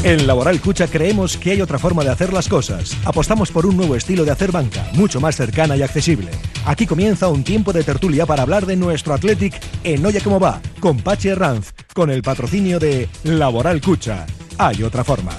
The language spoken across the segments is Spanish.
En Laboral Cucha creemos que hay otra forma de hacer las cosas. Apostamos por un nuevo estilo de hacer banca, mucho más cercana y accesible. Aquí comienza un tiempo de tertulia para hablar de nuestro Athletic en Oye Cómo Va, con Pachi Herranz, con el patrocinio de Laboral Cucha. Hay otra forma.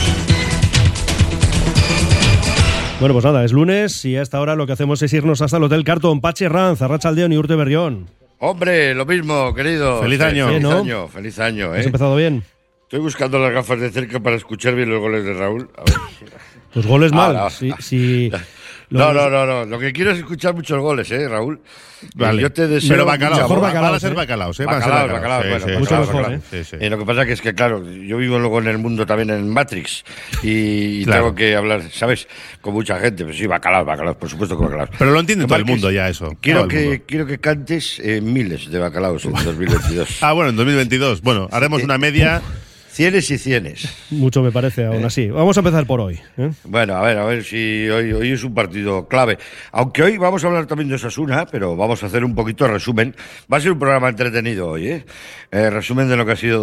Bueno, pues nada, es lunes y a esta hora lo que hacemos es irnos hasta el Hotel Carton. Pachi Herranz, Arratsaldeon y Urte Berrión. Hombre, lo mismo, querido. Feliz año. Feliz año. ¿Has empezado bien? Estoy buscando las gafas de cerca para escuchar bien los goles de Raúl. A ver. Los goles mal. No. Sí. No. Lo que quiero es escuchar muchos goles, Raúl. Vale. Yo te deseo. Pero bacalaos, mejor bacalaos, van a ser bacalaos, bacalaos. Bueno, mucho mejor, Sí. Lo que pasa que es que, claro, yo vivo luego en el mundo también en Matrix y claro, tengo que hablar, ¿sabes? Con mucha gente. Pues sí, bacalaos, por supuesto que bacalaos. Pero lo entiende todo el mundo ya eso. Quiero que cantes miles de bacalaos en 2022. Bueno, en 2022. Bueno, haremos una media. Cienes y cienes. Mucho me parece, aún así. Vamos a empezar por hoy. Bueno, a ver si hoy es un partido clave. Aunque hoy vamos a hablar también de Osasuna, pero vamos a hacer un poquito de resumen. Va a ser un programa entretenido hoy, resumen de lo que ha sido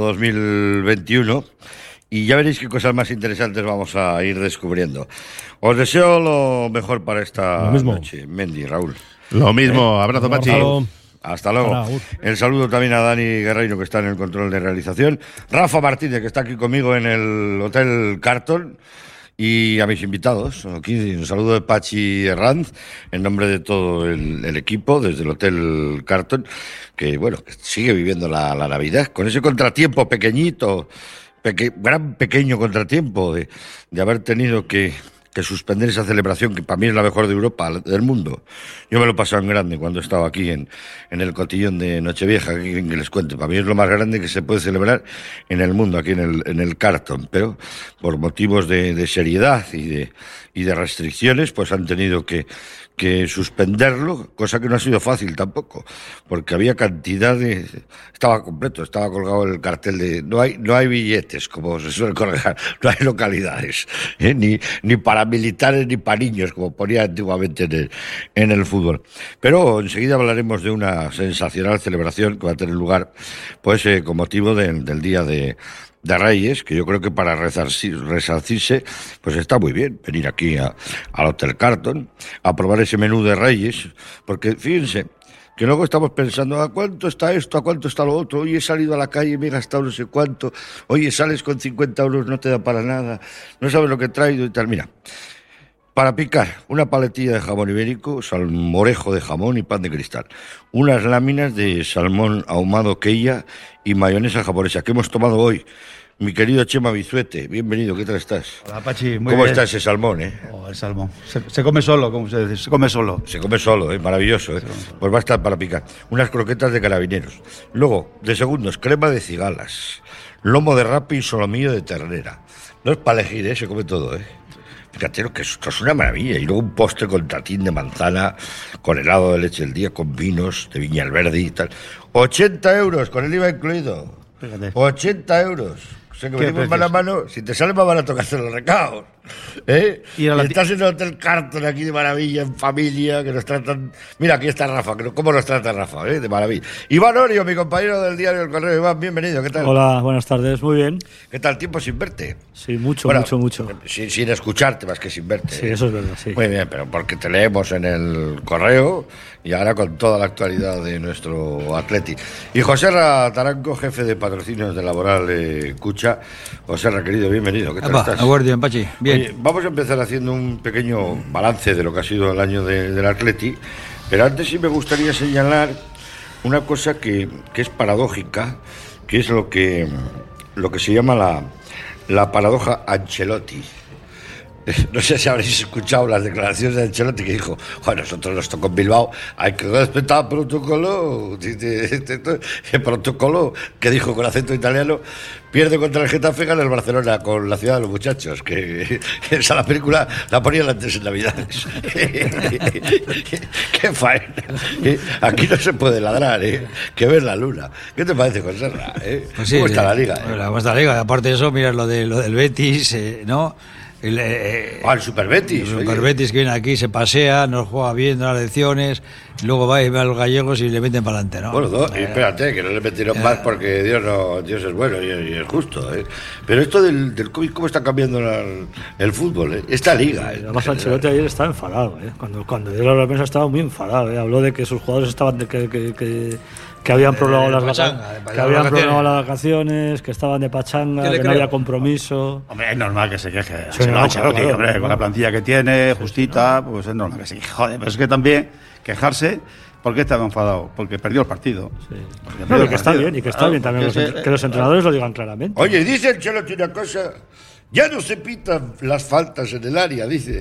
2021. Y ya veréis qué cosas más interesantes vamos a ir descubriendo. Os deseo lo mejor para esta noche, Mendy, Raúl. Lo mismo, abrazo, Pachi. Hasta luego. El saludo también a Dani Guerreiro, que está en el control de realización. Rafa Martínez, que está aquí conmigo en el Hotel Carton. Y a mis invitados. Aquí un saludo de Pachi Herranz, en nombre de todo el equipo, desde el Hotel Carton, que bueno, que sigue viviendo la Navidad, con ese contratiempo pequeñito, pequeño contratiempo de haber tenido que suspender esa celebración que para mí es la mejor de Europa, del mundo. Yo me lo he pasado en grande cuando estaba aquí en el cotillón de Nochevieja, que les cuento. Para mí es lo más grande que se puede celebrar en el mundo, aquí en el Carton. Pero por motivos de seriedad y de restricciones, pues han tenido que suspenderlo, cosa que no ha sido fácil tampoco, porque había cantidad de... Estaba completo, estaba colgado el cartel de... No hay billetes, como se suele colgar, no hay localidades, ni para militares ni para niños, como ponía antiguamente en el fútbol. Pero enseguida hablaremos de una sensacional celebración que va a tener lugar, pues, con motivo del Día de Reyes, que yo creo que para resarcirse, pues está muy bien venir aquí al Hotel Carton a probar ese menú de Reyes, porque fíjense que luego estamos pensando, ¿a cuánto está esto? ¿A cuánto está lo otro? Hoy he salido a la calle y me he gastado no sé cuánto. Oye, sales con 50 euros, no te da para nada, no sabes lo que he traído y tal. Mira, para picar, una paletilla de jamón ibérico, salmorejo de jamón y pan de cristal. Unas láminas de salmón ahumado queya y mayonesa japonesa que hemos tomado hoy. Mi querido Chema Bizuete, bienvenido, ¿qué tal estás? Hola, Pachi, muy ¿Cómo bien. está ese salmón, Oh, el salmón. Se come solo, como se dice, se come solo. Se come solo, maravilloso, Pues va a estar para picar. Unas croquetas de carabineros. Luego, de segundos, crema de cigalas, lomo de rape y solomillo de ternera. No es para elegir, se come todo, Fíjate que esto es una maravilla. Y luego un postre con tatín de manzana, con helado de leche del día, con vinos de Viña Alberdi y tal. 80 euros, con el IVA incluido. Fíjate. 80 euros. O sea que venimos mano a mano, si te sale más barato que hacer los recados. Y estás en el Hotel Carton aquí de maravilla, en familia, que nos tratan... Mira, aquí está Rafa, ¿cómo nos trata Rafa? De maravilla. Iván Orio, mi compañero del diario El Correo. Iván, bienvenido, ¿qué tal? Hola, buenas tardes, muy bien. ¿Qué tal? Tiempo sin verte. Sí, mucho. Sin escucharte más que sin verte. Sí, eso es verdad, sí. Muy bien, pero porque te leemos en el correo y ahora con toda la actualidad de nuestro Atleti. Y Joserra Taranco, jefe de patrocinios de Laboral Cucha. Joserra, querido, bienvenido, ¿qué tal estás? Aguardian, Pachi, bien. Oye, vamos a empezar haciendo un pequeño balance de lo que ha sido el año del Atleti, pero antes sí me gustaría señalar una cosa que es paradójica, que es lo que se llama la paradoja Ancelotti. No sé si habréis escuchado las declaraciones de Ancelotti, que dijo, bueno, nosotros nos tocó en Bilbao, hay que respetar el protocolo. El protocolo que dijo con acento italiano, pierde contra el Getafe, gana el Barcelona con la ciudad de los muchachos, que esa la película la ponían antes en Navidades. Qué faena. Aquí no se puede ladrar, que ver la luna. ¿Qué te parece, Joserra? Pues sí, ¿Cómo está la Liga? ¿Cómo está la Liga? Aparte de eso, mira lo del Betis, ¿no? El Super Betis. El Super Betis que viene aquí, se pasea, nos juega bien, da las lecciones, luego va y ve a los gallegos y le meten para adelante, ¿no? Bueno, y espérate, que no le metieron más porque Dios es bueno y es justo. Pero esto del COVID, ¿cómo está cambiando el fútbol? Esta liga. Además, Ancelotti ayer estaba enfadado. Cuando dio la prensa estaba muy enfadado. Habló de que sus jugadores estaban que habían prolongado las vacaciones, que estaban de pachanga, que no había compromiso. Hombre, es normal que se queje. Sí, claro. Con la plantilla que tiene, justita, pues es normal que se queje. Joder, pero es que también quejarse, ¿por qué estaba enfadado? Porque perdió el partido. Sí. Y que está bien también que los entrenadores lo digan claramente. Oye, dice el Cholo una cosa, ya no se pitan las faltas en el área, dice.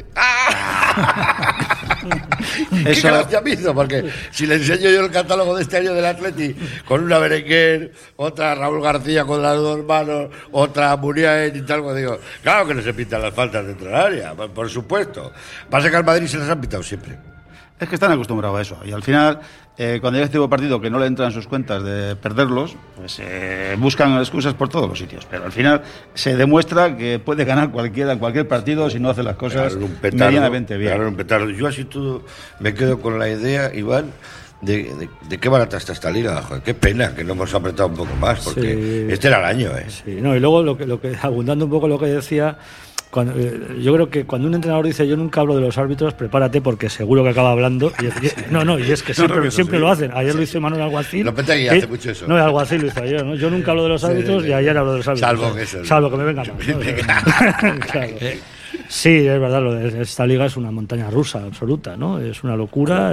Qué gracia me hizo, porque si le enseño yo el catálogo de este año del Atleti con una Berenguer, otra Raúl García con las dos manos, otra Muniain y tal, pues digo, claro que no se pitan las faltas dentro del área, por supuesto. Pasa que al Madrid se las han pitado siempre. Es que están acostumbrados a eso. Y al final, cuando llega este tipo de partido que no le entran sus cuentas de perderlos, pues buscan excusas por todos los sitios. Pero al final se demuestra que puede ganar cualquiera en cualquier partido si no hace las cosas medianamente bien. Un petardo. Yo así todo me quedo con la idea, Iván, de qué barata está esta liga. Joder, qué pena que no hemos apretado un poco más, porque este era el año. Sí, no, y luego lo que abundando un poco lo que decía. Yo creo que cuando un entrenador dice yo nunca hablo de los árbitros, prepárate porque seguro que acaba hablando. Y es que siempre lo hacen. Ayer lo hizo Manuel Alguacil. Lopetegui hace mucho eso. No, Alguacil lo hizo ayer, ¿no? Yo nunca hablo de los árbitros y ayer hablo de los árbitros. Salvo que me venga mal. Claro. Sí, es verdad, esta liga es una montaña rusa absoluta, ¿no? Es una locura.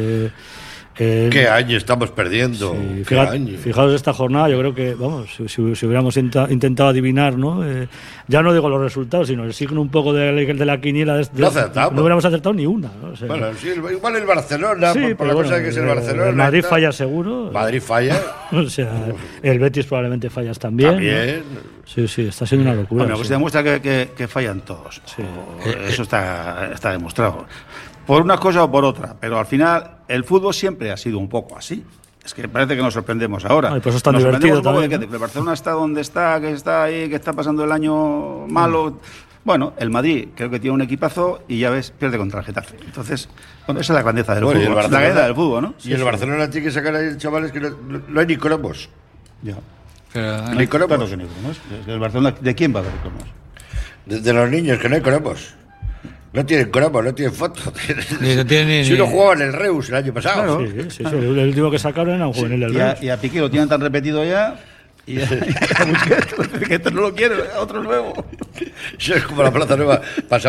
¿Qué año estamos perdiendo? Sí, fijaos esta jornada, yo creo que, vamos, si hubiéramos intentado adivinar, ¿no? Ya no digo los resultados, sino el signo un poco de la quiniela. No hubiéramos acertado ni una, ¿no? O sea, bueno, sí, igual el Barcelona, por la cosa de que es el Barcelona. El Madrid falla seguro. Madrid falla. O sea, el Betis probablemente fallas también. ¿no? Sí, está siendo una locura. Bueno, pues se demuestra que fallan todos. Sí. Eso está demostrado. Por una cosa o por otra, pero al final el fútbol siempre ha sido un poco así. Es que parece que nos sorprendemos ahora. Pues eso es tan divertido también, ¿no? Que el Barcelona está donde está, que está ahí, que está pasando el año malo. Bueno, el Madrid creo que tiene un equipazo y ya ves, pierde contra el Getafe. Entonces, esa es la grandeza del fútbol. La grandeza del fútbol, ¿no? Y el Barcelona tiene que sacar ahí, chavales, que no hay ni cromos. Ya. No hay cromos. Claro que no hay cromos. El Barcelona, ¿de quién va a haber cromos? De los niños, que no hay cromos. No tienen cromos, no tienen fotos. Si uno jugaba en el Reus el año pasado. Claro. Sí. El último que sacaron era un juvenil del Reus. Y a Piqué lo tienen tan repetido ya. Y a Busquets, que esto no lo quiero, otro nuevo. Eso es como la Plaza Nueva. Pasa.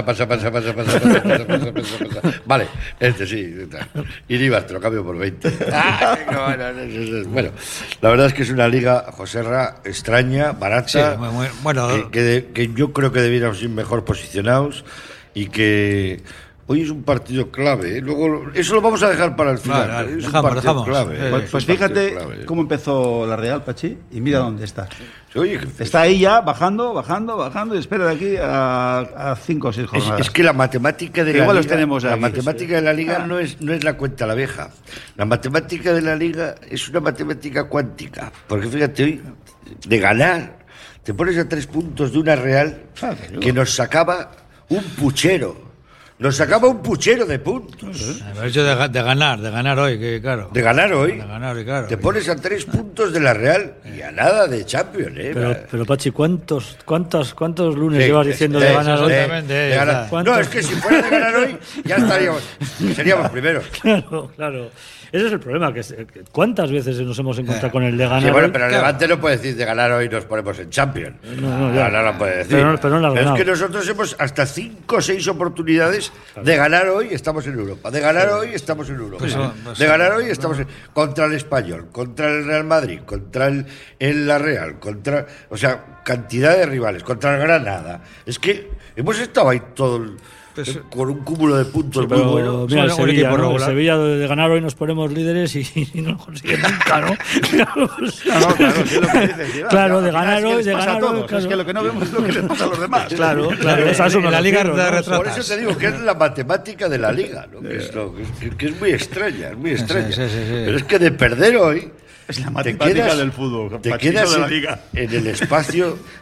Vale, sí. Iribar, te lo cambio por 20. Bueno, la verdad es que es una liga, Joserra, extraña, barata. Sí, bueno. Que yo creo que debiéramos ir mejor posicionados y que hoy es un partido clave. Luego eso lo vamos a dejar para el final. Vale, es un partido clave. Pues fíjate cómo empezó la Real, Pachi, y mira dónde está. Oye, está ahí ya bajando y espera de aquí a 5 o 6 jornadas. Es que la matemática de la igual liga, los tenemos la aquí, matemática de la liga no es la cuenta la vieja. La matemática de la liga es una matemática cuántica, porque fíjate hoy de ganar te pones a 3 puntos de una Real que nos sacaba un puchero. Nos sacaba un puchero de puntos. El hecho de ganar hoy, que claro. De ganar hoy. Claro. Te pones a 3 puntos de la Real y a nada de Champions, Pero Pachi, ¿cuántos lunes llevas diciendo de ganar hoy? De ganar. No, es que si fuera de ganar hoy, ya seríamos primeros. Claro. Ese es el problema, que ¿cuántas veces nos hemos encontrado con el de ganar? Sí, bueno, pero el Levante no puede decir de ganar hoy nos ponemos en Champions. No lo puede decir. Pero no es que nosotros hemos hasta 5 o 6 oportunidades de ganar hoy, estamos en Europa. De ganar hoy, estamos en Europa. De ganar hoy, estamos contra el Español, contra el Real Madrid, contra la Real, o sea, cantidad de rivales, contra el Granada. Es que hemos estado ahí con un cúmulo de puntos muy bueno. Mira, el Sevilla de ganar hoy nos ponemos líderes y no lo consiguen nunca, ¿no? Claro, sí, lo que dices, claro, de ganar hoy, claro. Es que lo que no vemos es lo que les pasa a los demás. Claro. La liga por eso te digo que es la matemática de la liga, ¿no? Que es muy extraña, Sí. Pero es que de perder hoy es la matemática del fútbol. Te quedas en el espacio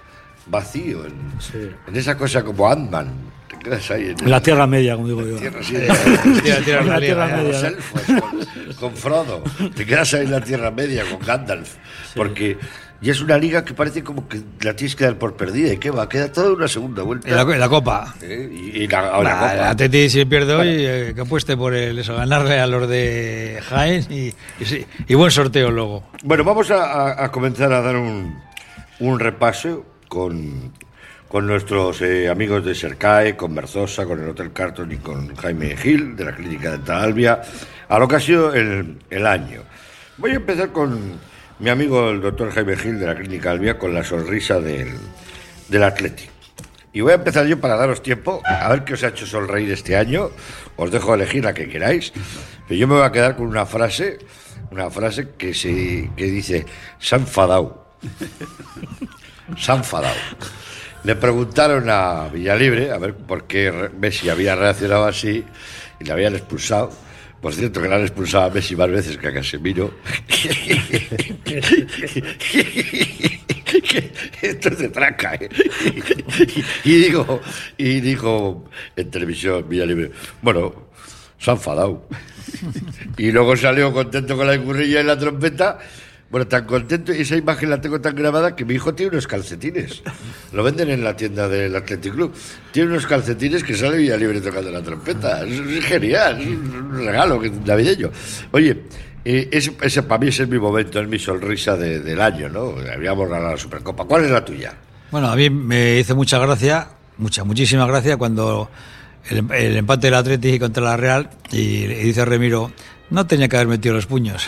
vacío, en esa cosa como Ant-Man. Te quedas ahí en la Tierra Media, como digo yo. La Tierra Media. Los elfos, con Frodo. Te quedas ahí en la Tierra Media con Gandalf. Porque ya es una liga que parece como que la tienes que dar por perdida. ¿Y qué va? Queda toda una segunda vuelta. En la Copa. Y la Copa. El Atleti, si pierde hoy, que apueste por ganarle a los de Jaén y buen sorteo luego. Bueno, vamos a comenzar a dar un repaso con nuestros amigos de Sercae, con Berzosa, con el Hotel Carton y con Jaime Gil, de la Clínica Dental Albia, a lo que ha sido el año. Voy a empezar con mi amigo el doctor Jaime Gil, de la Clínica Albia, con la sonrisa del Atlético. Y voy a empezar yo para daros tiempo, a ver qué os ha hecho sonreír este año. Os dejo elegir la que queráis, pero yo me voy a quedar con una frase que dice: se ha enfadado. Se ha enfadado. Le preguntaron a Villalibre a ver por qué Messi había reaccionado así y le habían expulsado. Por cierto, que le han expulsado a Messi más veces que a Casemiro. Esto es de traca, ¿eh? Y dijo en televisión Villalibre: bueno, se ha enfadado. Y luego salió contento con la currilla y la trompeta. Bueno, tan contento, y esa imagen la tengo tan grabada que mi hijo tiene unos calcetines. Lo venden en la tienda del Athletic Club. Tiene unos calcetines que sale Villalibre tocando la trompeta. Es genial, es un regalo navideño. Oye, ese para mí ese es mi momento, es mi sonrisa del año, ¿no? Habíamos ganado la Supercopa. ¿Cuál es la tuya? Bueno, a mí me hizo muchísima gracia cuando el empate del Athletic contra la Real y dice Remiro: no tenía que haber metido los puños.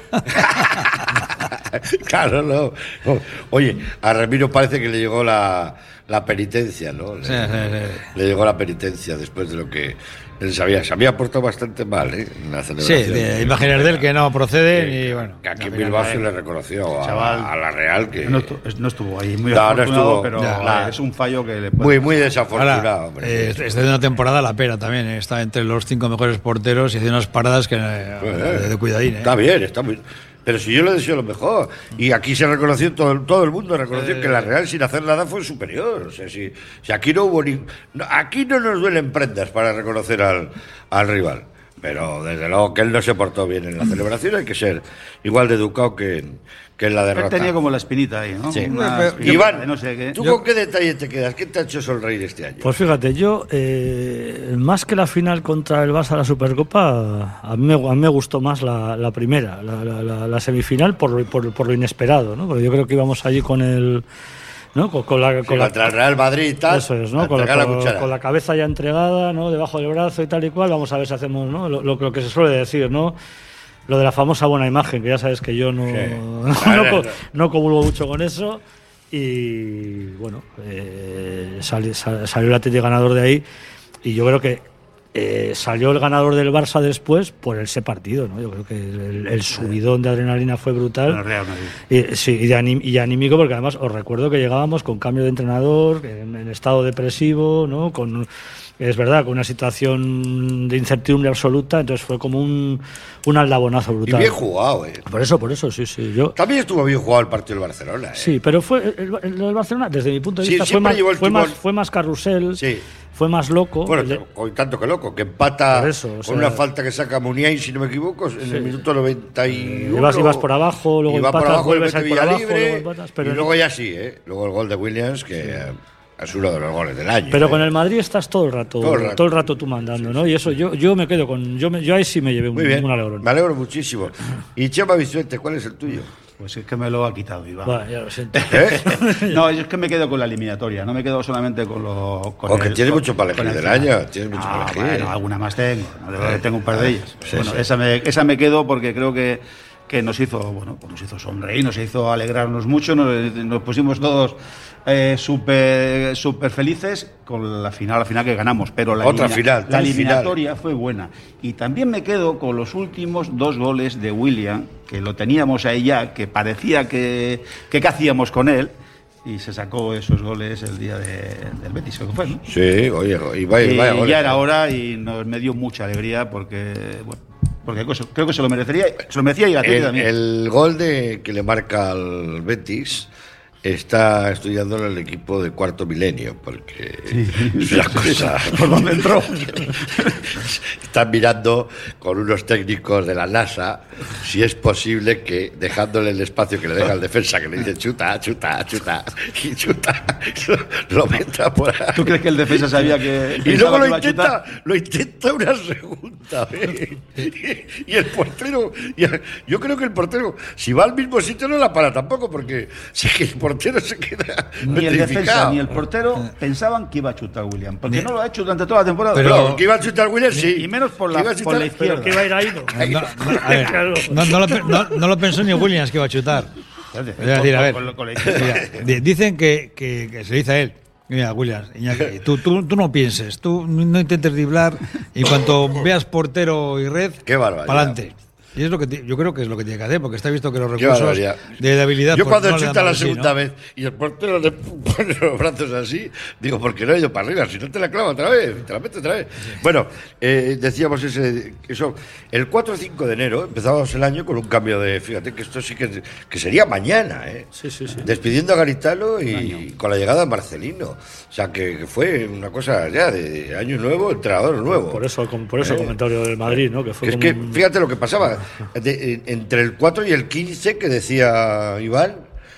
Claro, no. Oye, a Ramiro parece que le llegó la penitencia, ¿no? Le llegó la penitencia después de lo que él se había portado bastante mal, en la celebración. Sí, de imágenes de él que no proceden y bueno. Que aquí en Bilbao se le reconoció a la Real que no estuvo ahí muy afortunado, pero es un fallo que le puede muy desafortunado. Ahora, de una temporada la pera también, está entre los 5 mejores porteros y hace unas paradas que de cuidadín. Está bien. Pero si yo le deseo lo mejor. Y aquí se reconoció, todo el mundo reconoció que la Real, sin hacer nada, fue superior. O sea, si aquí no hubo aquí no nos duelen prendas para reconocer al rival. Pero desde luego que él no se portó bien en la celebración. Hay que ser igual de educado que en la derrota. Él tenía como la espinita ahí, ¿no? Sí. Iván, no sé qué. ¿Tú con qué detalle te quedas? ¿Qué te ha hecho sonreír este año? Pues fíjate, yo, más que la final contra el Barça de la Supercopa, a mí me gustó más la primera, la semifinal, por lo inesperado, ¿no? Porque yo creo que íbamos allí con el... ¿no? Contra el Real Madrid y tal. Eso es, ¿no? Con la cabeza ya entregada, ¿no? Debajo del brazo y tal y cual. Vamos a ver si hacemos, ¿no? Lo que se suele decir, ¿no? Lo de la famosa buena imagen, que ya sabes que yo no comulgo mucho con eso. Y bueno, salió el Atleti ganador de ahí. Y yo creo que salió el ganador del Barça después por ese partido, ¿no? Yo creo que el subidón de adrenalina fue brutal. Y anímico, porque además os recuerdo que llegábamos con cambio de entrenador, en estado depresivo, ¿no? Es verdad, con una situación de incertidumbre absoluta, entonces fue como un aldabonazo brutal. Y bien jugado, Por eso, sí. También estuvo bien jugado el partido del Barcelona, Sí, pero fue el Barcelona, desde mi punto de vista, fue más carrusel, fue más loco. Bueno, tanto que loco, que empata con una falta que saca Muniain, si no me equivoco, en el minuto 91. Ibas por abajo, luego empatas, vuelves a ir por abajo, luego empatas. Pero luego ya sí, Luego el gol de Williams, que... es uno de los goles del año. Pero con el Madrid estás todo el rato tú mandando, ¿no? Y eso yo me quedo con... Yo ahí sí me llevé un alegrón. Me alegro muchísimo. Y Chema Vicente, ¿cuál es el tuyo? Pues es que me lo ha quitado, Iván. Bueno, ya lo siento. No, es que me quedo con la eliminatoria, no me quedo solamente con lo... Porque tienes mucho para elegir del año, tienes mucho para elegir. Bueno, alguna más tengo, tengo un par de ellas. Bueno, esa me quedo porque creo que nos hizo sonreír, nos hizo alegrarnos mucho, nos pusimos todos súper felices con la final que ganamos, pero la eliminatoria fue buena. Y también me quedo con los últimos 2 goles de William, que lo teníamos ahí ya, que parecía que qué hacíamos con él, y se sacó esos goles el día del Betis, creo que fue, ¿no? Sí, oye, y vaya goles. Ya era hora y me dio mucha alegría porque creo que se lo merecía y la Atleti también. El gol que le marca al Betis está estudiando en el equipo de Cuarto Milenio, porque es una cosa... ¿Por dónde entró? Están mirando con unos técnicos de la NASA si es posible que, dejándole el espacio que le deja el defensa, que le dice chuta, y chuta, lo meta por ahí. ¿Tú crees que el defensa sabía que... Y luego lo intenta una segunda vez. Y el portero, yo creo que el portero, si va al mismo sitio, no la para tampoco, porque si el portero se queda ni el defensa petrificado. ni el portero pensaban que iba a chutar William, porque no lo ha hecho durante toda la temporada. Pero que iba a chutar William, sí. Y menos por la izquierda. Pero que iba a ir ahí, No lo pensó ni Williams que iba a chutar. Es decir, a ver, mira, dicen que se le dice a él: mira, Williams, Iñaki, tú no pienses, tú no intentes driblar, y en cuanto veas portero y red, para adelante. Y es lo que yo creo que es lo que tiene que hacer, porque está visto que los recursos de habilidad... Yo cuando chuta la segunda vez y el portero le pone los brazos así, digo, porque no he ido para arriba, si no te la clava otra vez, te la mete otra vez. Bueno, decíamos eso, el 4 o 5 de enero empezamos el año con un cambio de... Fíjate que esto sí que sería mañana, Sí. Despidiendo a Garitano y con la llegada de Marcelino. O sea, que fue una cosa ya de año nuevo, entrenador nuevo. Por eso el comentario del Madrid, ¿no? Que fue es que fíjate lo que pasaba. Entre el 4 y el 15 que decía Iván,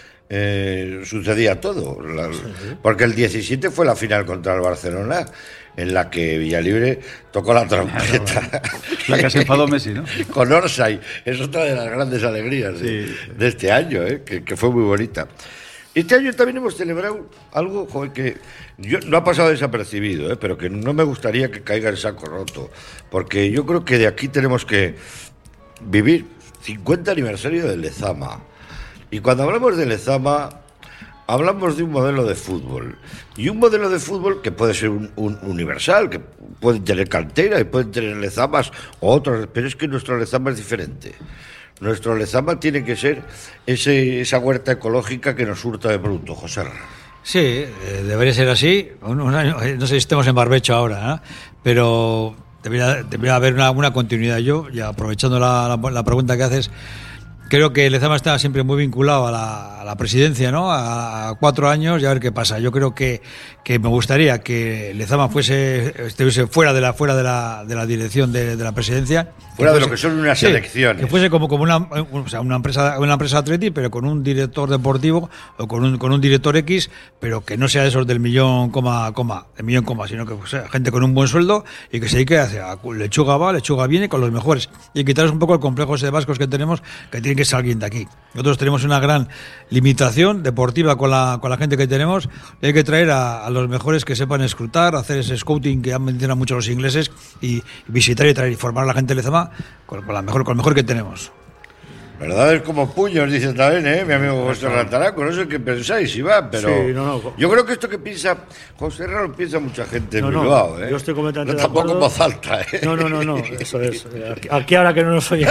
sucedía todo. Porque el 17 fue la final contra el Barcelona, en la que Villalibre tocó la trompeta. La que se enfadó Messi, ¿no? Con Orsay. Es otra de las grandes alegrías de este año, que fue muy bonita. Este año también hemos celebrado algo, joder, que no ha pasado desapercibido, pero que no me gustaría que caiga el saco roto. Porque yo creo que de aquí tenemos que vivir 50 aniversario del Lezama. Y cuando hablamos del Lezama, hablamos de un modelo de fútbol. Y un modelo de fútbol que puede ser un universal, que pueden tener cantera y pueden tener Lezamas o otros, pero es que nuestro Lezama es diferente. Nuestro Lezama tiene que ser esa huerta ecológica que nos surta de producto, José. Sí, debería ser así. Un año, no sé si estemos en barbecho ahora, ¿no? Pero debería haber una continuidad. Yo, ya aprovechando la pregunta que haces, creo que Lezama está siempre muy vinculado a la presidencia, ¿no? A 4 años y a ver qué pasa. Yo creo que me gustaría que Lezama estuviese fuera de la dirección de la presidencia. Fuera de lo que son unas elecciones. Que fuese como una empresa Atleti, pero con un director deportivo o con un director X, pero que no sea esos del millón coma, sino que sea gente con un buen sueldo y que se dedique a lechuga va, lechuga viene con los mejores. Y quitarles un poco el complejo ese de vascos que tenemos, que tiene que ser alguien de aquí. Nosotros tenemos una gran limitación deportiva con la gente que tenemos, y hay que traer a los mejores que sepan escrutar, hacer ese scouting que han mencionado mucho los ingleses, y visitar y traer y formar a la gente de Lezama con lo mejor que tenemos. ¿Verdad? Es como puños, dice también, mi amigo José Rantaraco. No sé qué pensáis, Iván, pero sí, yo creo que esto que piensa José Raro piensa mucha gente en Bilbao, Yo estoy completamente no, tampoco en voz alta, No, eso es. Aquí ahora que no nos oyen.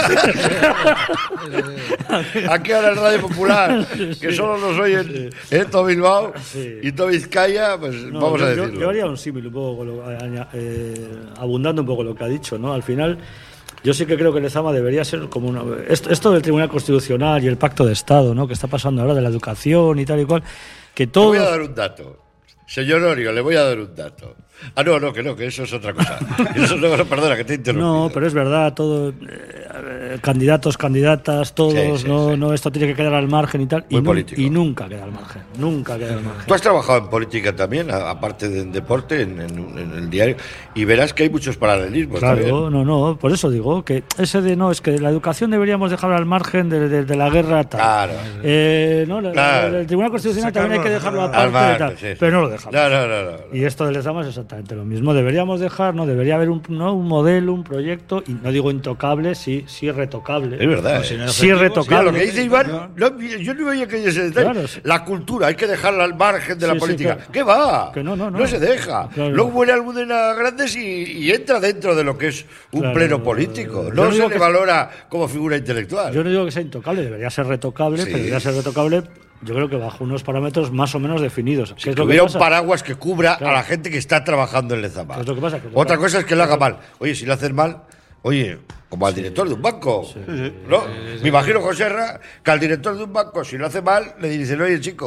Aquí ahora en Radio Popular, que solo nos oyen todo Bilbao y todo Vizcaya, pues vamos a decirlo. Yo haría un símil un poco, abundando un poco lo que ha dicho, ¿no? Al final... Yo sí que creo que Lezama debería ser como esto del Tribunal Constitucional y el Pacto de Estado, ¿no? Que está pasando ahora de la educación y tal y cual, que todo... Le voy a dar un dato. Señor Orio, le voy a dar un dato. Que eso es otra cosa. Perdona, que te he interrumpido. No, pero es verdad, todo... candidatos, candidatas, todos, no, esto tiene que quedar al margen y tal. Y nunca queda al margen, Tú has trabajado en política también, aparte de en deporte, en el diario, y verás que hay muchos paralelismos. Claro, también. no, por eso digo que es que la educación deberíamos dejarla al margen de la guerra tal. Claro. El Tribunal Constitucional también hay que dejarlo aparte tal, pero no lo dejamos. No. Y esto de Lezama es exactamente lo mismo. Deberíamos dejar, debería haber un modelo, un proyecto, y no digo intocable, sí retocable. Es verdad. Sí retocable. Lo que dice Iván, yo no veía que ese detalle. Claro, sí. La cultura hay que dejarla al margen de la política. Claro. ¿Qué va? Que no se deja. Claro. Luego muere Almudena Grandes y entra dentro de lo que es un pleno político. No se le valora como figura intelectual. Yo no digo que sea intocable, debería ser retocable, pero debería ser retocable. Yo creo que bajo unos parámetros más o menos definidos. Que hubiera un paraguas que cubra a la gente que está trabajando en Lezama. Es lo que pasa, Otra cosa es que lo haga mal. Oye, si lo hacen mal, como al director de un banco. ¿No? Me imagino, José Ra, que al director de un banco, si lo hace mal, le dicen, oye, chico,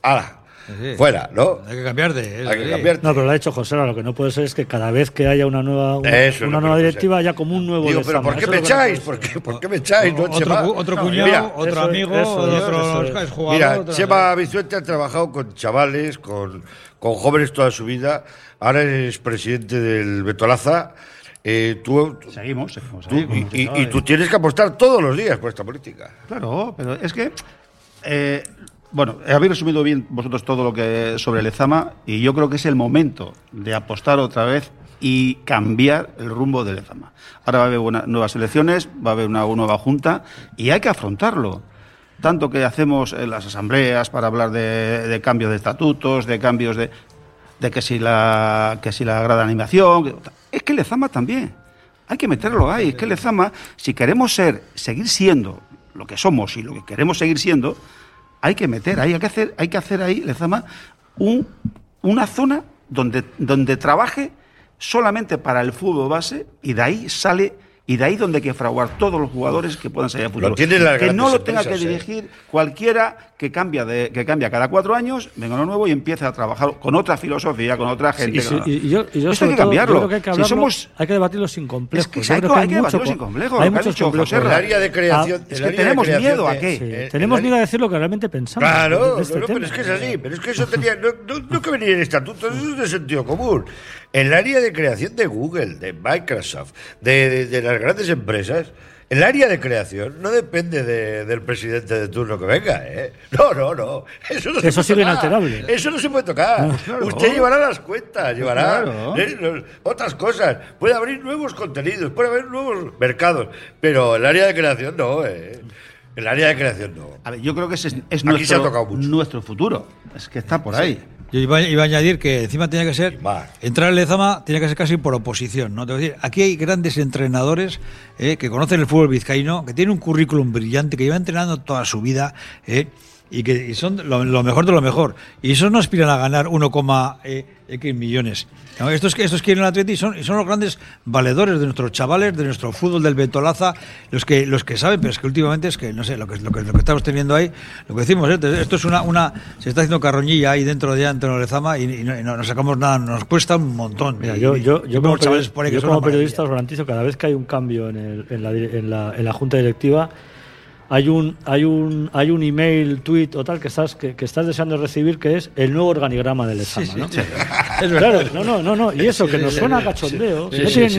¡Hala! Sí. Fuera, ¿no? Hay que cambiarte. Hay que cambiarte. No, pero lo ha hecho José. Lo que no puede ser es que cada vez que haya una nueva directiva haya como un nuevo. Digo, pero ¿por qué me echáis? ¿Por qué me echáis? Otro cuñado, otro amigo, otro jugador. Mira, Chema Vizuete ha trabajado con chavales, con jóvenes toda su vida. Ahora eres presidente del Betolaza. Seguimos. Y tú tienes que apostar todos los días por esta política. Claro, pero es que... bueno, habéis resumido bien vosotros todo lo que sobre Lezama y yo creo que es el momento de apostar otra vez y cambiar el rumbo de Lezama. Ahora va a haber nuevas elecciones, va a haber una nueva junta y hay que afrontarlo. Tanto que hacemos las asambleas para hablar de cambios de estatutos, de cambios de que si la grada de animación... Es que Lezama también, hay que meterlo ahí. Es que Lezama, si queremos seguir siendo lo que somos y lo que queremos seguir siendo... Hay que meter ahí, hay que hacer ahí, Lezama, una zona donde trabaje solamente para el fútbol base y de ahí donde hay que fraguar todos los jugadores que puedan salir a fútbol. Que no lo tenga que dirigir cualquiera que cambia cada 4 años, venga uno nuevo y empiece a trabajar con otra filosofía, con otra gente. Esto hay que cambiarlo. Yo creo que hay que debatirlo sin complejos. Es que hay que debatirlo sin complejos. Hay muchos complejos. El área de creación. Es que tenemos miedo a qué. Tenemos miedo a decir lo que realmente pensamos. Claro, pero es que es así. Pero es que eso tenía. No que venir en estatutos, eso es de sentido común. En el área de creación de Google, de Microsoft, de las grandes empresas, el área de creación no depende del presidente de turno que venga, ¿eh? No. Eso sigue inalterable. Eso no se puede tocar. Claro. Usted llevará las cuentas, llevará otras cosas. Puede abrir nuevos contenidos, puede haber nuevos mercados, pero el área de creación no, El área de creación no. A ver, yo creo que es nuestro futuro. Es que está por ahí. Yo iba a añadir que encima tenía que ser, entrar en Lezama tenía que ser casi por oposición, ¿no? Te voy a decir, aquí hay grandes entrenadores que conocen el fútbol vizcaíno, que tienen un currículum brillante, que llevan entrenando toda su vida, y que son lo mejor de lo mejor. Y esos no aspiran a ganar 1,x millones. ¿No? Estos quieren el Atleti y son los grandes valedores de nuestros chavales, de nuestro fútbol del Betolaza, los que saben, pero es que últimamente es que no sé lo que estamos teniendo ahí, lo que decimos, esto es se está haciendo carroñilla ahí dentro de Lezama y no sacamos nada, nos cuesta un montón. Mira, yo como periodista os garantizo, cada vez que hay un cambio en la junta directiva, hay un email, tweet o tal que estás deseando recibir, que es el nuevo organigrama del Lezama, ¿no? Sí. Es verdad. Claro, no. Y eso que nos suena a cachondeo,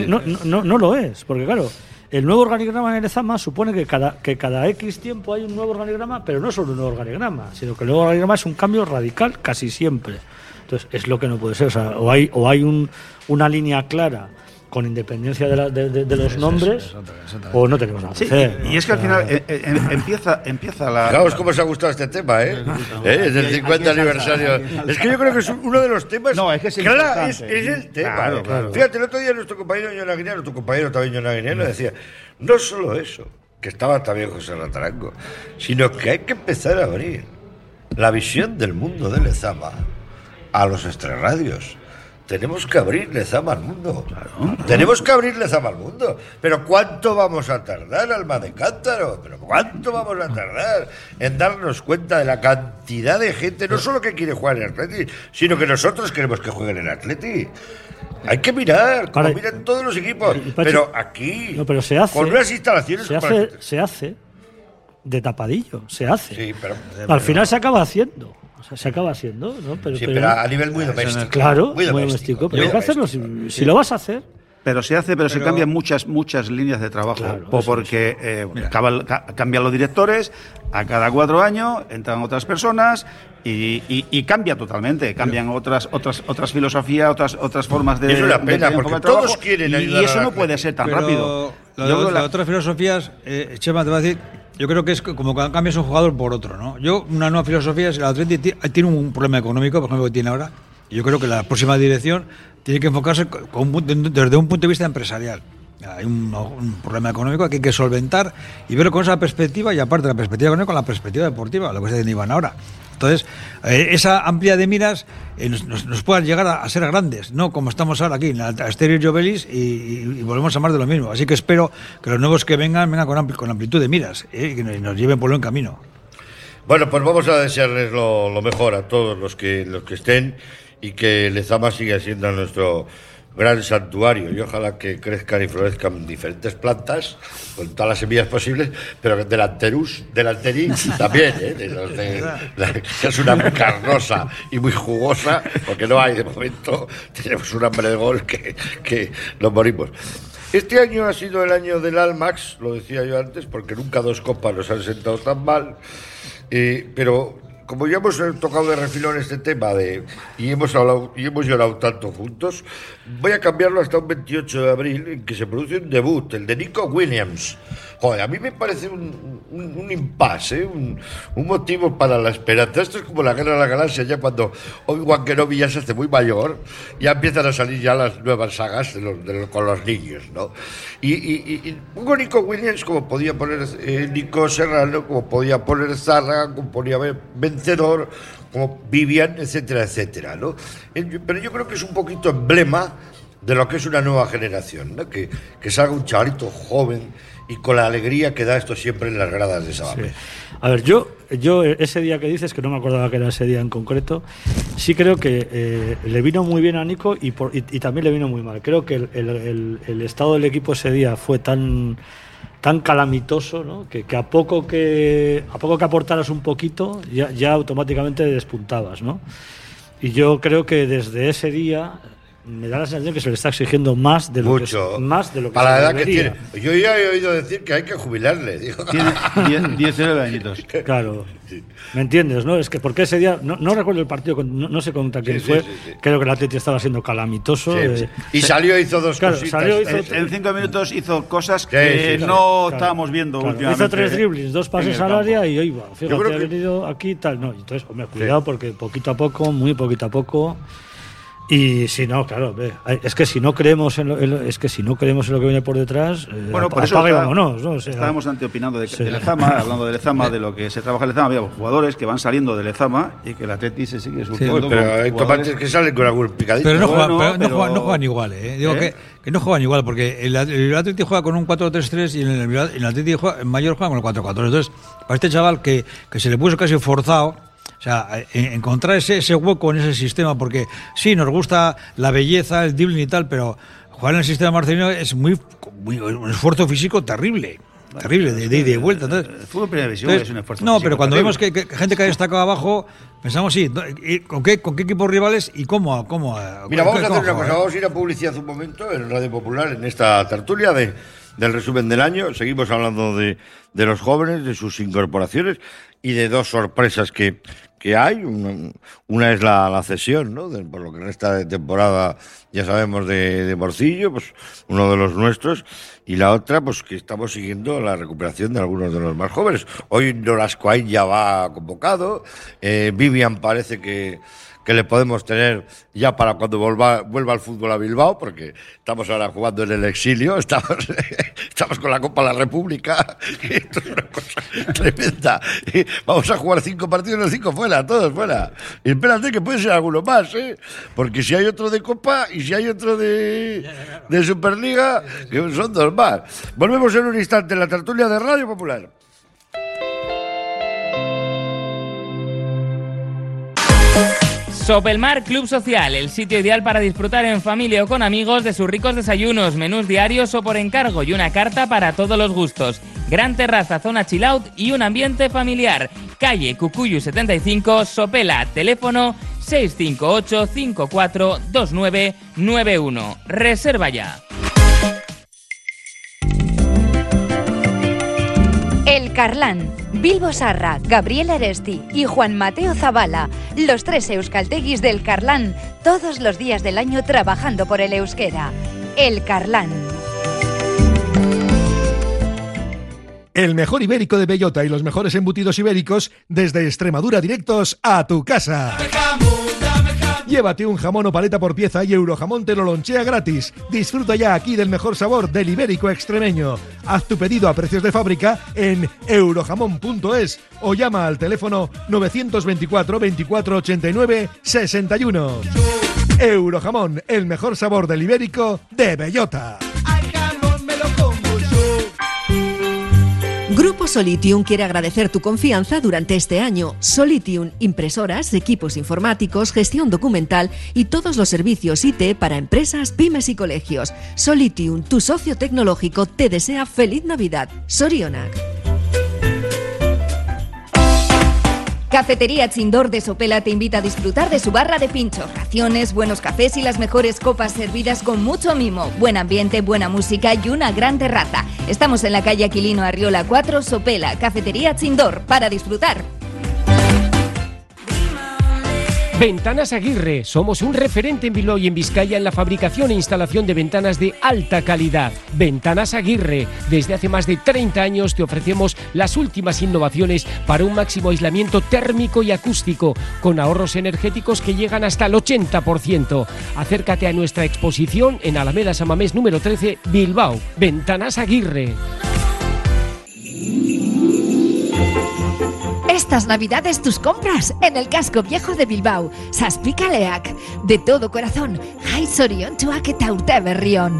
no lo es, porque claro, el nuevo organigrama en el Lezama supone que cada X tiempo hay un nuevo organigrama, pero no solo un nuevo organigrama, sino que el nuevo organigrama es un cambio radical casi siempre. Entonces, es lo que no puede ser. O hay una línea clara con independencia de los nombres, o no tenemos nada que hacer. Y es que al final empieza la... Fijaos cómo os ha gustado este tema, ¿eh? Es el 50 aniversario. Es que yo creo que es uno de los temas... No, es que es el tema. Claro. Fíjate, el otro día nuestro compañero John Aguinero, tu compañero también John Aguinero, decía, no solo eso, que estaba también José Rataranco, sino que hay que empezar a abrir la visión del mundo de Lezama a los extrarradios. Tenemos que abrir Lezama al mundo. Claro. Tenemos que abrir Lezama al mundo. Pero ¿cuánto vamos a tardar, alma de cántaro? ¿Pero cuánto vamos a tardar en darnos cuenta de la cantidad de gente, no solo que quiere jugar en el Atleti, sino que nosotros queremos que jueguen en el Atleti? Hay que mirar, como miran todos los equipos. Pero aquí, pero se hace, con unas instalaciones... Se hace de tapadillo, se hace. Sí, pero al final se acaba haciendo. O sea, se acaba haciendo, ¿no? Pero a nivel muy doméstico. Claro, muy doméstico. Pero hay que hacerlo. Si lo vas a hacer. Pero se hace, pero se cambian muchas líneas de trabajo. Claro, porque cambian los directores, a cada 4 años entran otras personas y cambia totalmente. Cambian otras filosofías, otras formas de... Es una pena, porque todos quieren ayudar. Y eso no puede ser tan rápido. Las otras filosofías, Chema, te voy a decir... Yo creo que es como cuando cambias un jugador por otro, ¿no? Una nueva filosofía es el Atleti tiene un problema económico, por ejemplo, que tiene ahora. Y yo creo que la próxima dirección tiene que enfocarse desde un punto de vista empresarial. Hay un problema económico que hay que solventar y verlo con esa perspectiva, y aparte de la perspectiva económica, con la perspectiva deportiva, lo que está diciendo Iván ahora. Entonces, esa amplia de miras nos puedan llegar a ser grandes, no como estamos ahora aquí en la Asterio Jovelis y volvemos a más de lo mismo. Así que espero que los nuevos que vengan con amplitud de miras y que nos lleven por buen camino. Bueno, pues vamos a desearles lo mejor a todos los que estén y que Lezama siga siendo nuestro gran santuario y ojalá que crezcan y florezcan diferentes plantas con todas las semillas posibles, pero delanterí también, que es una muy carnosa y muy jugosa, porque no hay de momento, tenemos un hambre de gol que nos morimos. Este año ha sido el año del Almax, lo decía yo antes, porque nunca dos copas nos han sentado tan mal, pero como ya hemos tocado de refilón este tema y hemos hablado y hemos llorado tanto juntos, voy a cambiarlo hasta un 28 de abril en que se produce un debut, el de Nico Williams. Joder, a mí me parece un impasse, un motivo para la esperanza. Esto es como la Guerra de la Galaxia, ya cuando Obi-Wan Kenobi ya se hace muy mayor, ya empiezan a salir ya las nuevas sagas con los niños, ¿no? Y pongo Nico Williams como podía poner Nico Serrano, como podía poner Zarra, como podía Vencedor, como Vivian, etcétera, etcétera, ¿no? Pero yo creo que es un poquito emblema de lo que es una nueva generación, ¿no? Que salga un chavalito joven y con la alegría que da esto siempre en las gradas de Sabadell. Sí. A ver, yo ese día que dices, que no me acordaba que era ese día en concreto, sí creo que le vino muy bien a Nico y también le vino muy mal. Creo que el estado del equipo ese día fue tan calamitoso, ¿no? que a poco que aportaras un poquito ya automáticamente despuntabas, ¿no? Y yo creo que desde ese día me da la sensación que se le está exigiendo más de lo que para la edad debería. que tiene. Yo ya he oído decir que hay que jubilarle. Digo. Tiene 19 añitos. Claro. ¿Me entiendes, no? Es que porque ese día no recuerdo el partido, no sé contra quién fue. Sí. Creo que el Atleti estaba siendo calamitoso. Sí. Y salió, hizo dos cositas. En 5 minutos hizo cosas que estábamos viendo últimamente. Hizo 3 driblings, 2 pases al área y iba. Fíjate, ha venido aquí tal. No, entonces, hombre, cuidado porque poquito a poco, muy poquito a poco. Y si no, claro, es que si no creemos en lo que viene por detrás, bueno, por eso vámonos, ¿no? O sea, estábamos opinando de Lezama, hablando de Lezama, de lo que se trabaja en Lezama. Había jugadores que van saliendo de Lezama y que el Atleti se sigue surgiendo. Pero hay tomates que salen con algún picadito. Pero no juegan igual, Digo que no juegan igual, porque el Atleti juega con un 4-3-3 y el Atleti en mayor juega con el 4-4. Entonces, para este chaval que se le puso casi forzado, o sea, encontrar ese hueco en ese sistema, porque sí, nos gusta la belleza, el dribbling y tal, pero jugar en el sistema marcelino es un esfuerzo físico terrible, de ida y de vuelta. Entonces, el fútbol primera división es un esfuerzo no, físico pero cuando terrible. vemos que gente que ha destacado abajo, pensamos, sí, ¿con qué equipos rivales y cómo? Mira, vamos a hacer una cosa, vamos a ir a publicidad un momento en Radio Popular, en esta tertulia del resumen del año. Seguimos hablando de los jóvenes, de sus incorporaciones y de 2 sorpresas que hay. Una es la cesión, ¿no? Por lo que resta de temporada, ya sabemos, de Morcillo, pues uno de los nuestros, y la otra, pues que estamos siguiendo la recuperación de algunos de los más jóvenes. Hoy Nolascoain ya va convocado, Vivian parece que le podemos tener ya para cuando vuelva al fútbol a Bilbao, porque estamos ahora jugando en el exilio, estamos con la Copa de la República, esto es una cosa tremenda. Vamos a jugar 5 partidos, los 5 fuera, todos fuera. Y espérate que puede ser alguno más, porque si hay otro de Copa y si hay otro de Superliga, que son 2 más. Volvemos en un instante en la tertulia de Radio Popular. Sopelmar Club Social, el sitio ideal para disfrutar en familia o con amigos de sus ricos desayunos, menús diarios o por encargo y una carta para todos los gustos. Gran terraza, zona chill out y un ambiente familiar. Calle Cucuyu 75, Sopela, teléfono 658-542991. Reserva ya. El Carlán, Bilbo Sarra, Gabriel Aresti y Juan Mateo Zabala, los 3 euskalteguis del Carlán, todos los días del año trabajando por el euskera. El Carlán. El mejor ibérico de bellota y los mejores embutidos ibéricos desde Extremadura directos a tu casa. Llévate un jamón o paleta por pieza y Eurojamón te lo lonchea gratis. Disfruta ya aquí del mejor sabor del ibérico extremeño. Haz tu pedido a precios de fábrica en eurojamón.es o llama al teléfono 924 24 89 61. Eurojamón, el mejor sabor del ibérico de bellota. Grupo Grupo Solitium quiere agradecer tu confianza durante este año. Solitium, impresoras, equipos informáticos, gestión documental y todos los servicios IT para empresas, pymes y colegios. Solitium, tu socio tecnológico, te desea feliz Navidad. Sorionak. Cafetería Chindor de Sopela te invita a disfrutar de su barra de pinchos, raciones, buenos cafés y las mejores copas servidas con mucho mimo, buen ambiente, buena música y una gran terraza. Estamos en la calle Aquilino Arriola 4, Sopela. Cafetería Chindor, para disfrutar. Ventanas Aguirre. Somos un referente en Bilbao y en Vizcaya en la fabricación e instalación de ventanas de alta calidad. Ventanas Aguirre. Desde hace más de 30 años te ofrecemos las últimas innovaciones para un máximo aislamiento térmico y acústico, con ahorros energéticos que llegan hasta el 80%. Acércate a nuestra exposición en Alameda San Mamés número 13, Bilbao. Ventanas Aguirre. Estas navidades tus compras en el casco viejo de Bilbao. Saspikaleak. De todo corazón. Jai zoriontsuak eta urte berrion.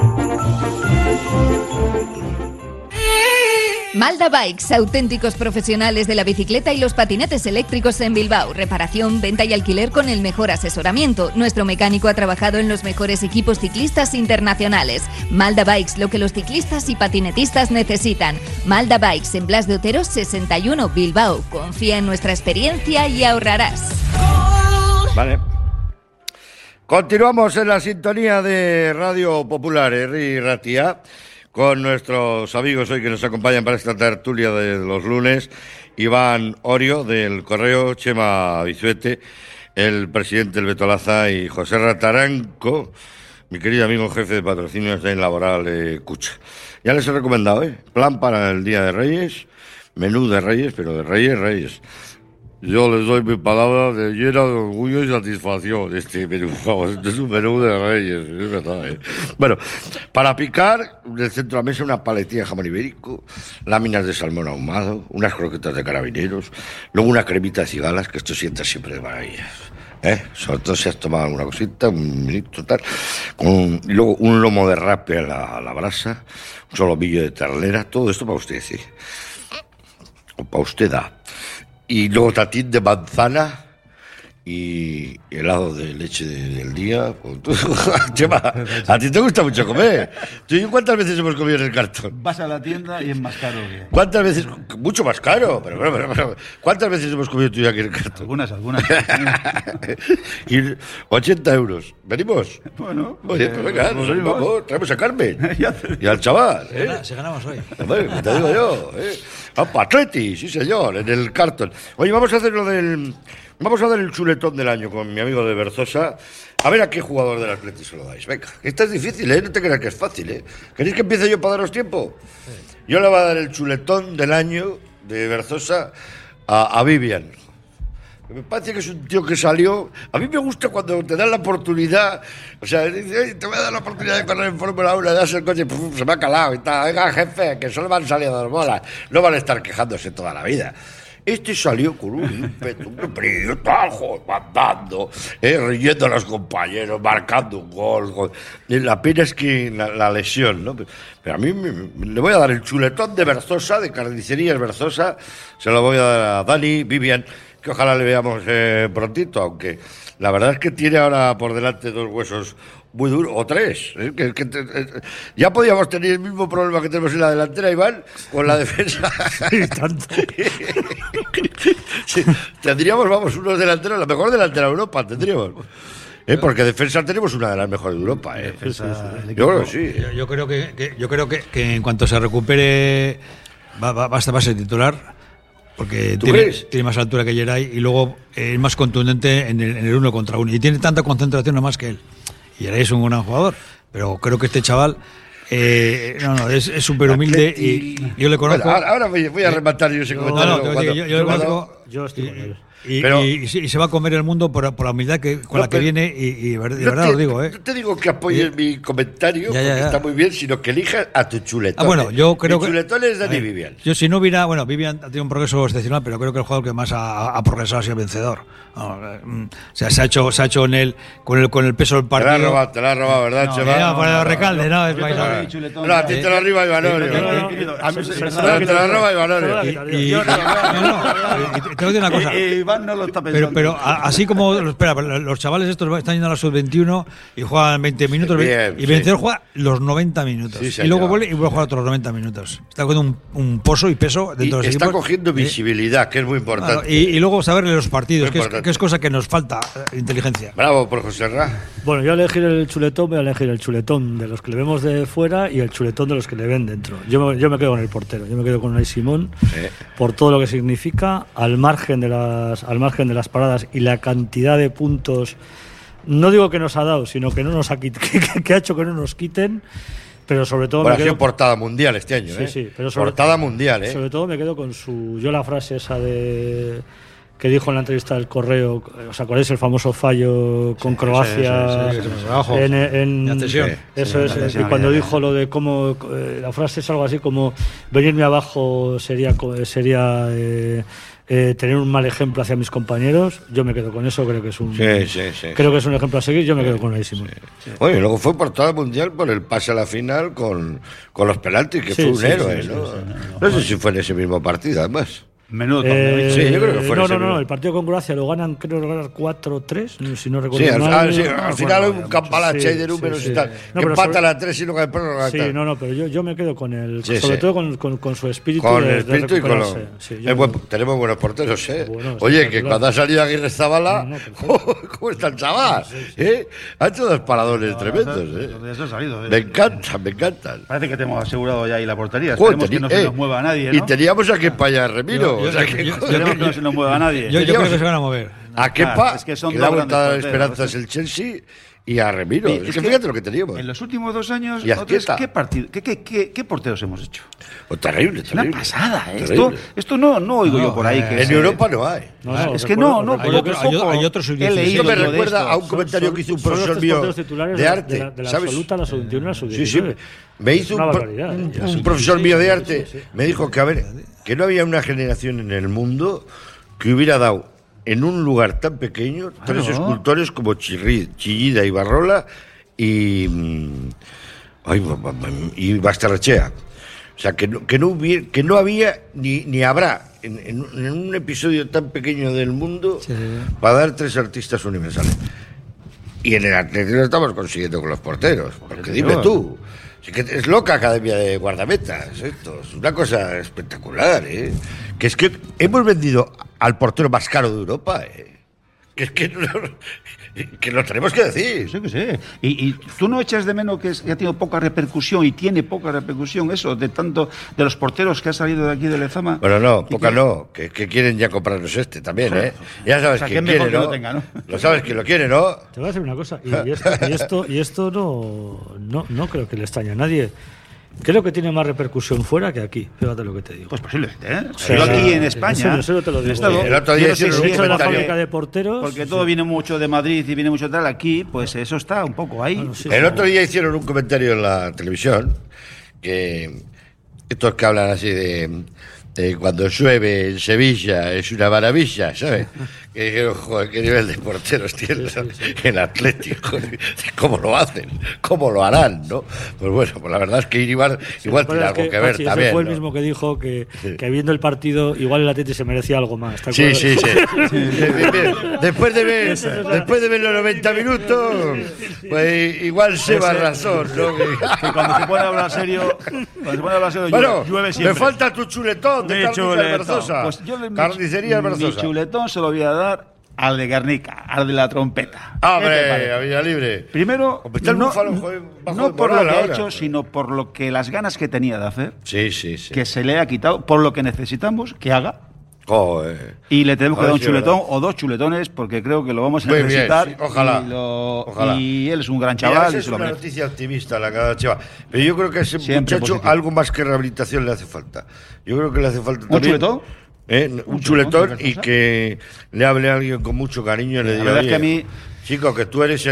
Malda Bikes, auténticos profesionales de la bicicleta y los patinetes eléctricos en Bilbao. Reparación, venta y alquiler con el mejor asesoramiento. Nuestro mecánico ha trabajado en los mejores equipos ciclistas internacionales. Malda Bikes, lo que los ciclistas y patinetistas necesitan. Malda Bikes, en Blas de Otero 61, Bilbao. Confía en nuestra experiencia y ahorrarás. Vale. Continuamos en la sintonía de Radio Popular, Herri Ratia, con nuestros amigos hoy que nos acompañan para esta tertulia de los lunes. Iván Orio, del Correo, Chema Bizuete, el presidente del Betolaza, y José Rataranco, mi querido amigo jefe de patrocinios en Laboral Cucha. Ya les he recomendado, plan para el Día de Reyes, menú de Reyes, pero de Reyes. Yo les doy mi palabra de llena de orgullo y satisfacción. Este menú, este es un menú de Reyes, es verdad. Bueno, para picar, del centro de la mesa, una paletilla de jamón ibérico, láminas de salmón ahumado, unas croquetas de carabineros, luego una cremita de cigalas, que esto sienta siempre de maravillas. Sobre todo si has tomado alguna cosita, un minuto, tal, y luego un lomo de rape a la brasa, un solomillo de ternera, todo esto para usted, sí. O para usted da. Y luego tatín de manzana y helado de leche del día. Chema, a ti te gusta mucho comer. ¿Tú y yo cuántas veces hemos comido en el cartón? Vas a la tienda y es más caro que... ¿Cuántas veces? Mucho más caro. Pero. ¿Cuántas veces hemos comido tú y yo aquí en el cartón? Algunas. Y 80 euros. ¿Venimos? Bueno. Oye, pues venga, vamos, traemos a Carmen. Y al chaval. Se ganamos hoy. Hombre, te digo yo. Atleti, sí señor, en el cartón. Oye, vamos a hacer Vamos a dar el chuletón del año con mi amigo de Berzosa. A ver a qué jugador del Atleti se lo dais. Venga, esto es difícil, no te creas que es fácil, ¿Queréis que empiece yo para daros tiempo? Sí. Yo le voy a dar el chuletón del año de Berzosa a Vivian. Me parece que es un tío que salió... A mí me gusta cuando te dan la oportunidad, o sea, te voy a dar la oportunidad de correr en Fórmula 1, das el coche, se me ha calado y tal. Venga, jefe, que solo me han salido dos bolas. No van a estar quejándose toda la vida. Este salió con un ímpetu, un brillo, mandando, riendo a los compañeros, marcando un gol. La pena es que la lesión, ¿no? Pero a mí le voy a dar el chuletón de Berzosa, de Carnicerías Berzosa, se lo voy a dar a Dani, Vivian, que ojalá le veamos prontito, aunque la verdad es que tiene ahora por delante dos huesos muy duros, o tres. Ya podíamos tener el mismo problema que tenemos en la delantera, Iván, con la defensa. Sí, tanto. Sí, tendríamos, unos delanteros, la mejor delantera de Europa, tendríamos. Porque defensa tenemos una de las mejores de Europa. Yo creo que sí. Yo creo que en cuanto se recupere va a ser titular. Porque tiene más altura que Geray y luego es más contundente en el 1 contra 1. Y tiene tanta concentración no más que él. Y Geray es un gran jugador. Pero creo que este chaval es súper humilde y yo le conozco. Bueno, ahora voy a rematar yo ese comentario. Yo estoy con él. y se va a comer el mundo por la humildad con la que viene y de verdad lo digo. No te digo que apoyes mi comentario, porque está muy bien, sino que elijas a tu chuletón. Bueno, yo creo mi chuletón es Dani Vivian. Yo si no hubiera, Vivian ha tenido un progreso excepcional, pero creo que el jugador que más ha progresado ha sido el vencedor. O sea, se ha hecho con el peso del partido. Te la ha robado, ¿verdad, Chema? No, por el Recalde, no, es No, a ti te lo arriba Ivanorio. Te lo roba Ivanorio. Y te voy a decir una cosa. Iván no lo está pensando. Pero así como los chavales estos están yendo a la sub-21 y juegan 20 minutos y vencedor juega los 90 minutos. Sí, y luego vuelve a jugar otros 90 minutos. Está cogiendo un pozo y peso dentro de los equipos. Está cogiendo visibilidad, que es muy importante. Claro, y luego saberle los partidos, que es cosa que nos falta, inteligencia. Bravo por José Ra. Bueno, yo al elegir el chuletón, voy a elegir el chuletón de los que le vemos de fuera y el chuletón de los que le ven dentro. Yo me quedo con el portero, yo me quedo con Unai Simón, por todo lo que significa, al margen de las paradas y la cantidad de puntos, no digo que nos ha dado, sino que no nos ha que ha hecho que no nos quiten. Pero sobre todo. Bueno, ha sido portada mundial este año, Sí, pero portada mundial, Sobre todo me quedo con la frase esa que dijo en la entrevista del Correo, ¿os acordáis el famoso fallo con Croacia en cesión? Eso es, y cuando dijo lo de cómo, la frase es algo así como venirme abajo sería tener un mal ejemplo hacia mis compañeros. Yo me quedo con eso, creo que es un creo que es un ejemplo a seguir. Yo me quedo con eso. Oye, luego fue portada mundial por el pase a la final con los penaltis, que fue un héroe, ¿no? No sé si fue en ese mismo partido, además. Menudo. Yo creo que fue no, el partido con Croacia lo ganan, creo que 4-3, si no recuerdo mal. Al final hay un campalache de números y tal. Empatan a 3 y luego hay prórroga. Pero yo me quedo con el, sobre todo con su espíritu. Con el espíritu y con tenemos buenos porteros, Oye, que cuando ha salido Aguirre Zabala, ¿cómo está el chaval? Ha hecho dos paradones tremendos. Me encantan. Parece que te hemos asegurado ya ahí la portería. Esperemos que no se nos mueva a nadie, ¿no? Y teníamos a Kepa Remiro. Esperemos que no se nos mueva a nadie. Yo creo que se van a mover. A Kepa, que la vuelta de esperanzas el Chelsea, y a Remiro. Es que fíjate lo que teníamos. En los últimos 2 años, ¿qué porteros hemos hecho? Terrible. Es una pasada. Esto no oigo yo por ahí. En Europa no hay. Es que no. Hay otros. Esto me recuerda a un comentario que hizo un profesor mío de arte. De la absoluta, la sub-21 y la sub-19. Sí. Me hizo un profesor mío de arte. Me dijo que no había una generación en el mundo que hubiera dado en un lugar tan pequeño 3 escultores como Chillida y Barrola y Basterrechea. O sea, que no había ni habrá en un episodio tan pequeño del mundo para dar 3 artistas universales. Y en el atletismo estamos consiguiendo con los porteros. Porque dime tú, es loca academia de guardametas. Esto es una cosa espectacular, Que es que hemos vendido al portero más caro de Europa, que lo tenemos que decir. Sí. Y tú no echas de menos que ha tenido poca repercusión y tiene poca repercusión eso de los porteros que ha salido de aquí de Lezama. Bueno, no, poca no, que quieren ya comprarnos también, Ya sabes quién quiere, ¿no? Lo sabes que lo quiere, ¿no? Te voy a decir una cosa, y esto no creo que le extrañe a nadie. Creo que tiene más repercusión fuera que aquí. Fíjate lo que te digo. Pues posiblemente, Pero aquí en España. Eso te lo digo. El otro día de la fábrica de porteros. Porque todo viene mucho de Madrid y viene mucho tal. Aquí, pues eso está un poco ahí. Bueno, el otro día hicieron un comentario en la televisión que estos que hablan así de cuando llueve en Sevilla es una maravilla, ¿sabes? Que dijeron, joder, qué nivel de porteros tiene el Atlético, cómo lo hacen, cómo lo harán, ¿no? Pues bueno, pues la verdad es que igual tiene algo que ver también. Fue el mismo que dijo que viendo el partido, igual el Atlético se merecía algo más. Sí. Después de ver los 90 minutos, pues igual se va razón, ¿no? Que cuando se pone a hablar serio, bueno, llueve siempre. Me falta tu chuletón de Carnicería Berzosa. Pues Carnicería Berzosa. Mi chuletón se lo voy a dar al de Guernica, al de la trompeta. ¡Hombre, a Villalibre! Primero, no por lo que ha hecho, sino por lo que las ganas que tenía de hacer. Sí. Que se le ha quitado, por lo que necesitamos que haga. Y le tenemos que dar un chuletón o 2 chuletones porque creo que lo vamos a necesitar. Bien, sí. Ojalá. Y él es un gran chaval. Es una noticia optimista la cada chaval. Pero yo creo que a ese muchacho algo más que rehabilitación le hace falta. Yo creo que le hace falta ¿Un chuletón? un chuletón y que le hable a alguien con mucho cariño y le diga, oye, que a mí, chico, que tú eres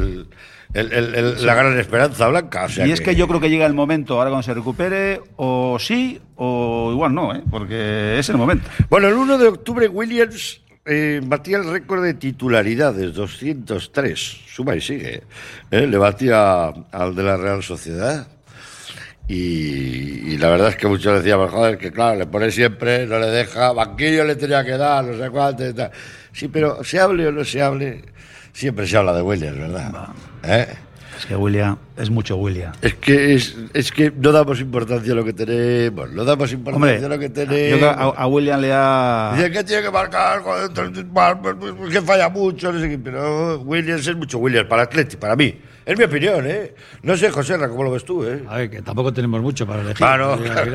la gran esperanza blanca. O sea y es que yo creo que llega el momento, ahora cuando se recupere, o sí, o igual no, porque es el momento. Bueno, el 1 de octubre Williams batía el récord de titularidades, 203, suma y sigue. Le batía al de la Real Sociedad. Y la verdad es que muchos decíamos, joder, que claro, le pone siempre, no le deja, banquillo le tenía que dar, no sé cuánto y tal. Sí, pero se hable o no se hable, siempre se habla de Williams, ¿verdad? Es que William, es mucho William. Es que no damos importancia a lo que tenemos, no damos importancia a lo que tenemos. Yo a William le ha... Dice que tiene que marcar, que falla mucho, no sé qué, pero Williams es mucho Williams para Atleti, para mí. Es mi opinión, No sé, Joserra, ¿cómo lo ves tú, A ver, que tampoco tenemos mucho para elegir. Claro.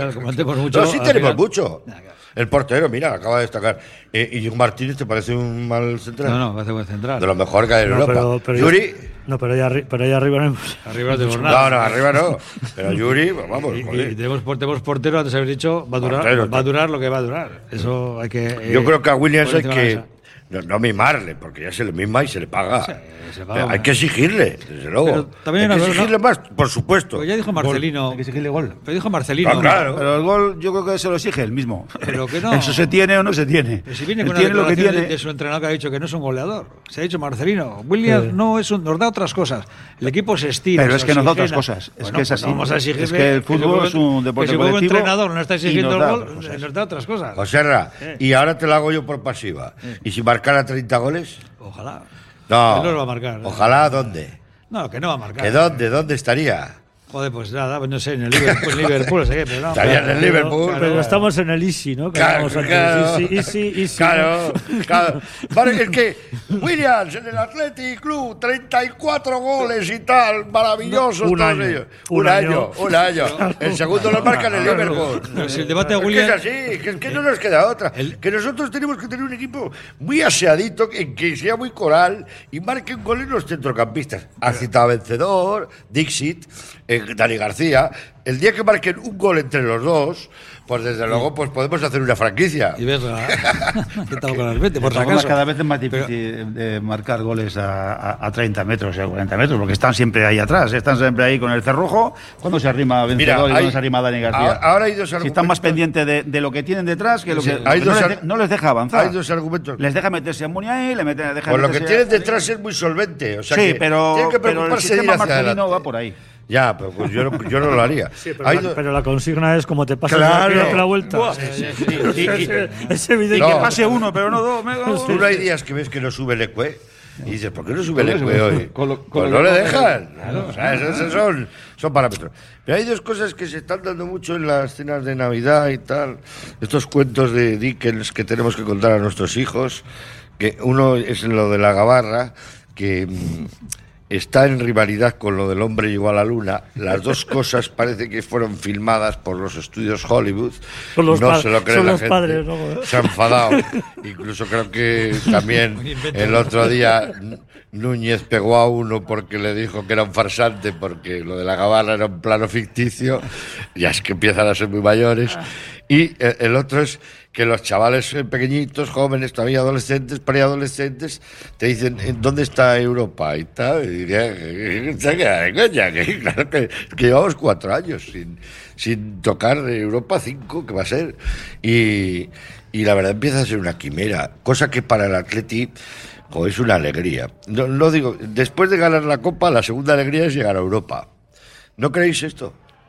No, sí tenemos mucho. El portero, mira, acaba de destacar. ¿Íñigo Martínez te parece un mal central? No, parece buen central. De lo mejor que hay en Europa. Pero Yuri... pero allá arriba no... Arriba no tenemos nada. No, arriba no. Pero Yuri, pues vamos. Y tenemos portero, antes de haber dicho, va a durar lo que va a durar. Eso hay que... Yo creo que a Williams hay que... No mimarle, porque ya se le mima y se le paga. Sí, se paga. Hay que exigirle, desde luego. Pero también hay que exigirle más, por supuesto. Pues ya dijo Marcelino. Hay que exigirle gol. Pero dijo Marcelino. Claro. Pero el gol yo creo que se lo exige él mismo. Pero que no. Eso se tiene o no se tiene. Pero si viene con una declaración de su entrenador que ha dicho que no es un goleador. Se ha dicho Marcelino. Williams no es nos da otras cosas. El equipo se estira. Pero es que nos da otras cosas. Es que es así. Vamos a exigirle. Es que el fútbol es un deporte colectivo. Si el entrenador no está exigiendo el gol, nos da otras cosas. Joserra, y ahora te lo hago yo por pasiva. ¿Y si marcara 30 goles? Ojalá. No. Que no lo va a marcar. Ojalá, ¿dónde? No, que no va a marcar. ¿Que dónde estaría? Joder, pues nada, no sé, en el Liverpool, no sé qué, pero no. Estaría en el Liverpool. Pero estamos en el Easy, ¿no? Claro. Easy. Claro. Vale, es que Williams en el Athletic Club, 34 goles y tal, maravillosos todos ellos. Un año. El segundo lo marca en el Liverpool. Pero si el debate de Williams... Es que es así, que no nos queda otra. Que nosotros tenemos que tener un equipo muy aseadito, que sea muy coral y marquen goles los centrocampistas. Acita Vencedor, Dixit, Dani García. El día que marquen un gol entre los dos, pues desde luego pues podemos hacer una franquicia. Y ves, ¿qué tal con Arbete? Por si acaso. Cada vez es más difícil de marcar goles a 30 metros, a 40 metros, porque están siempre ahí atrás, están siempre ahí con el cerrojo. ¿Cuándo se arrima Vencedor y cuándo se arrima Dani García? Ahora hay dos argumentos. Si están más pendientes de lo que tienen detrás que lo que no les deja avanzar. Hay dos argumentos. Les deja meterse en Muniain, pues lo que tienen detrás es muy solvente. O sea sí, pero el sistema Marcelino va por ahí. Ya, pero pues yo no lo haría. Sí, pero la consigna es como te pasas la vuelta. Es evidente. Y que pase uno, pero no dos. Tú no hay días que ves que no sube el Ecue y dices, ¿por qué no sube el Ecue hoy? Pues no le dejan. O sea, esos son parámetros. Pero hay dos cosas que se están dando mucho en las cenas de Navidad y tal. Estos cuentos de Dickens que tenemos que contar a nuestros hijos. Que uno es lo de la gabarra, que... está en rivalidad con lo del hombre llegó a la luna. Las dos cosas parece que fueron filmadas por los estudios Hollywood. No se lo cree la gente. Padres, ¿no? Se han enfadado. Incluso creo que también el otro día Núñez pegó a uno porque le dijo que era un farsante, porque lo de la gabarra era un plano ficticio. Ya es que empiezan a ser muy mayores. Y el otro es que los chavales pequeñitos, jóvenes, todavía adolescentes, preadolescentes, te dicen, ¿dónde está Europa? Y tal, y claro que llevamos 4 años sin tocar Europa 5, que va a ser, y la verdad empieza a ser una quimera, cosa que para el Atleti es una alegría. No digo, después de ganar la Copa, la segunda alegría es llegar a Europa. ¿No creéis esto?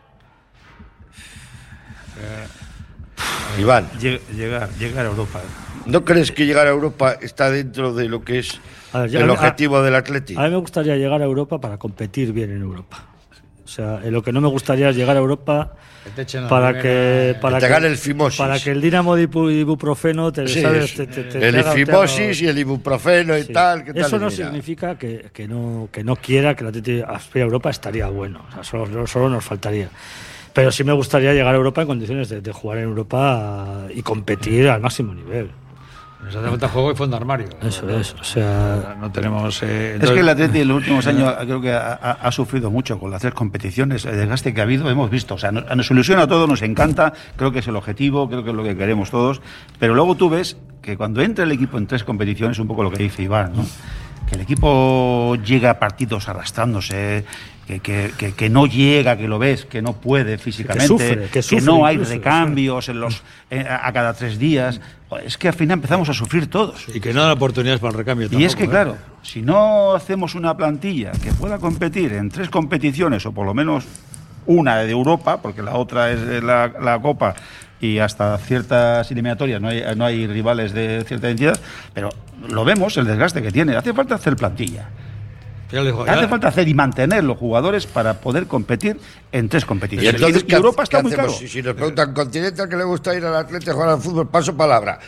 Iván. Llegar a Europa. ¿No crees que llegar a Europa está dentro de lo que es el objetivo del Atleti? A mí me gustaría llegar a Europa para competir bien en Europa. O sea, lo que no me gustaría es llegar a Europa para que gane el fimosis. Para que el Dinamo de ibuprofeno el fimosis y el ibuprofeno y tal. Eso no significa que no quiera que el Atleti aspire a Europa, estaría bueno. O sea, solo nos faltaría. Pero sí me gustaría llegar a Europa en condiciones de jugar en Europa y competir al máximo nivel. Nos hace falta juego y fondo de armario. Eso es, o sea... No tenemos... Es que el Atleti en los últimos años creo que ha sufrido mucho con las 3 competiciones, el desgaste que ha habido, hemos visto. O sea, nos ilusiona a todos, nos encanta, creo que es el objetivo, creo que es lo que queremos todos, pero luego tú ves que cuando entra el equipo en 3 competiciones, un poco lo que dice Iván, ¿no? Que el equipo llega a partidos arrastrándose, que no llega, que lo ves, que no puede físicamente, que no hay recambios a cada 3 días. Es que al final empezamos a sufrir todos. Y que no dan oportunidades para el recambio tampoco. Y es que, claro, si no hacemos una plantilla que pueda competir en 3 competiciones, o por lo menos una de Europa, porque la otra es la Copa, y hasta ciertas eliminatorias no hay rivales de cierta entidad, pero lo vemos, el desgaste que tiene. Hace falta hacer plantilla. Hace falta hacer y mantener los jugadores para poder competir en 3 competiciones. Y entonces, y Europa está muy claro. Si nos preguntan, ¿Continental que le gusta ir al Atleti a jugar al fútbol? Paso palabra.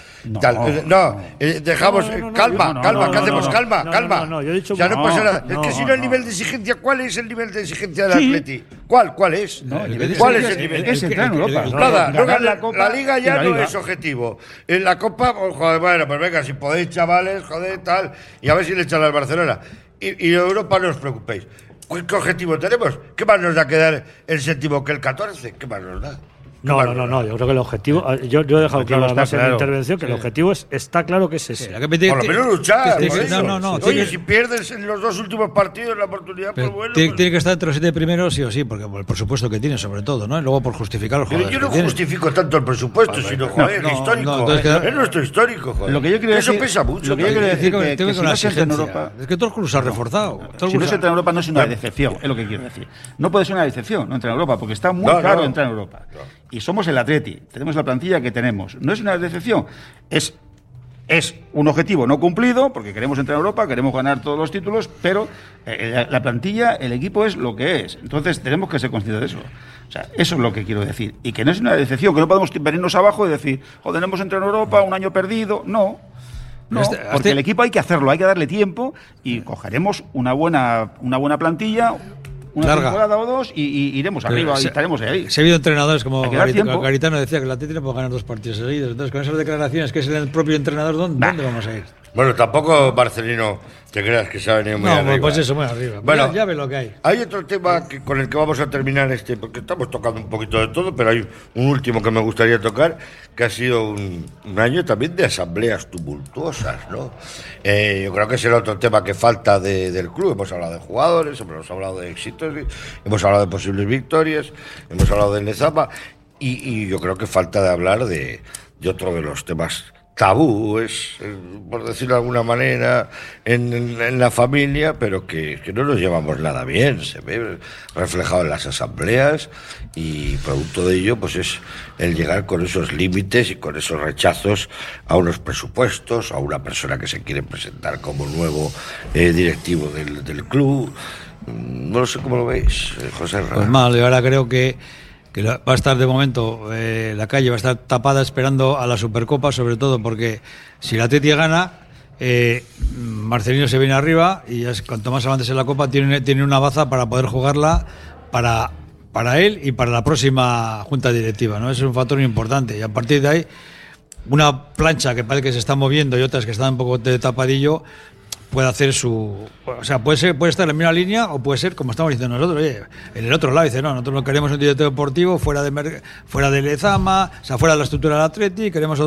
Dejamos... Calma, ¿qué hacemos? Calma. No, yo he dicho... Ya no pasa nada. Es que si no el nivel de exigencia, ¿cuál es el nivel de exigencia del Atleti? ¿Cuál es? ¿Cuál es el nivel? Es entrar en Europa. Nada, la Liga ya no es objetivo. En la Copa, joder, bueno, pues venga, si podéis, chavales, joder, tal, y a ver si le echan al Barcelona. Y Europa no os preocupéis. ¿Qué objetivo tenemos? ¿Qué más nos da quedar el 7º que el 14? ¿Qué más nos da? No, yo creo que el objetivo, yo he dejado claro además en mi intervención que el objetivo está claro que es ese. Por lo menos luchar. No. Oye, si pierdes en los 2 últimos partidos la oportunidad, pues bueno. Tiene que estar entre los 7 primeros, sí o sí, porque por supuesto que tiene, sobre todo, ¿no? Y luego por justificar los jugadores. Yo no justifico tanto el presupuesto, sino, joder, histórico. Es nuestro histórico, joder. Lo que yo quiero decir, eso pesa mucho. Lo que yo quiero decir que si no se entra en Europa... Es que todos los clubes han reforzado. Si no se entra en Europa no es una decepción, es lo que quiero decir. No puede ser una decepción no entrar en Europa, porque está muy caro entrar en Europa. Y somos el Atleti, tenemos la plantilla que tenemos. No es una decepción, es un objetivo no cumplido, porque queremos entrar en Europa, queremos ganar todos los títulos, pero la plantilla, el equipo es lo que es. Entonces tenemos que ser conscientes de eso. O sea, eso es lo que quiero decir. Y que no es una decepción, que no podemos venirnos abajo y decir, joder, hemos entrado en Europa, un año perdido. No, porque el equipo hay que hacerlo, hay que darle tiempo y cogeremos una buena plantilla, una temporada o 2 y iremos arriba y estaremos ahí. Se ha habido entrenadores como Garitano decía que el Atleti no puede ganar 2 partidos seguidos. Entonces, con esas declaraciones que es el propio entrenador, ¿dónde vamos a ir? Bueno, tampoco Marcelino, te creas que se ha venido muy arriba. No, pues eso, muy arriba. Bueno, ya ve lo que hay. Hay otro tema con el que vamos a terminar porque estamos tocando un poquito de todo, pero hay un último que me gustaría tocar, que ha sido un año también de asambleas tumultuosas, ¿no? Yo creo que ese era otro tema que falta del club. Hemos hablado de jugadores, hemos hablado de éxitos, hemos hablado de posibles victorias, hemos hablado del Lezama, y yo creo que falta de hablar de otro de los temas tabú, por decirlo de alguna manera, en la familia, pero que no nos llevamos nada bien. Se ve reflejado en las asambleas y producto de ello pues es el llegar con esos límites y con esos rechazos a unos presupuestos, a una persona que se quiere presentar como nuevo directivo del club. No sé cómo lo veis, José Ra. Pues mal, yo ahora creo que va a estar de momento, la calle va a estar tapada esperando a la Supercopa, sobre todo porque si la Atleti gana, Marcelino se viene arriba y cuanto más avances en la Copa tiene una baza para poder jugarla para él y para la próxima junta directiva, ¿no? Ese es un factor importante y a partir de ahí una plancha que parece que se está moviendo y otras que están un poco de tapadillo puede hacer puede estar en la misma línea o puede ser como estamos diciendo nosotros, oye, en el otro lado dice, no, nosotros no queremos un director deportivo fuera de Lezama, o sea, fuera de la estructura del Atleti, queremos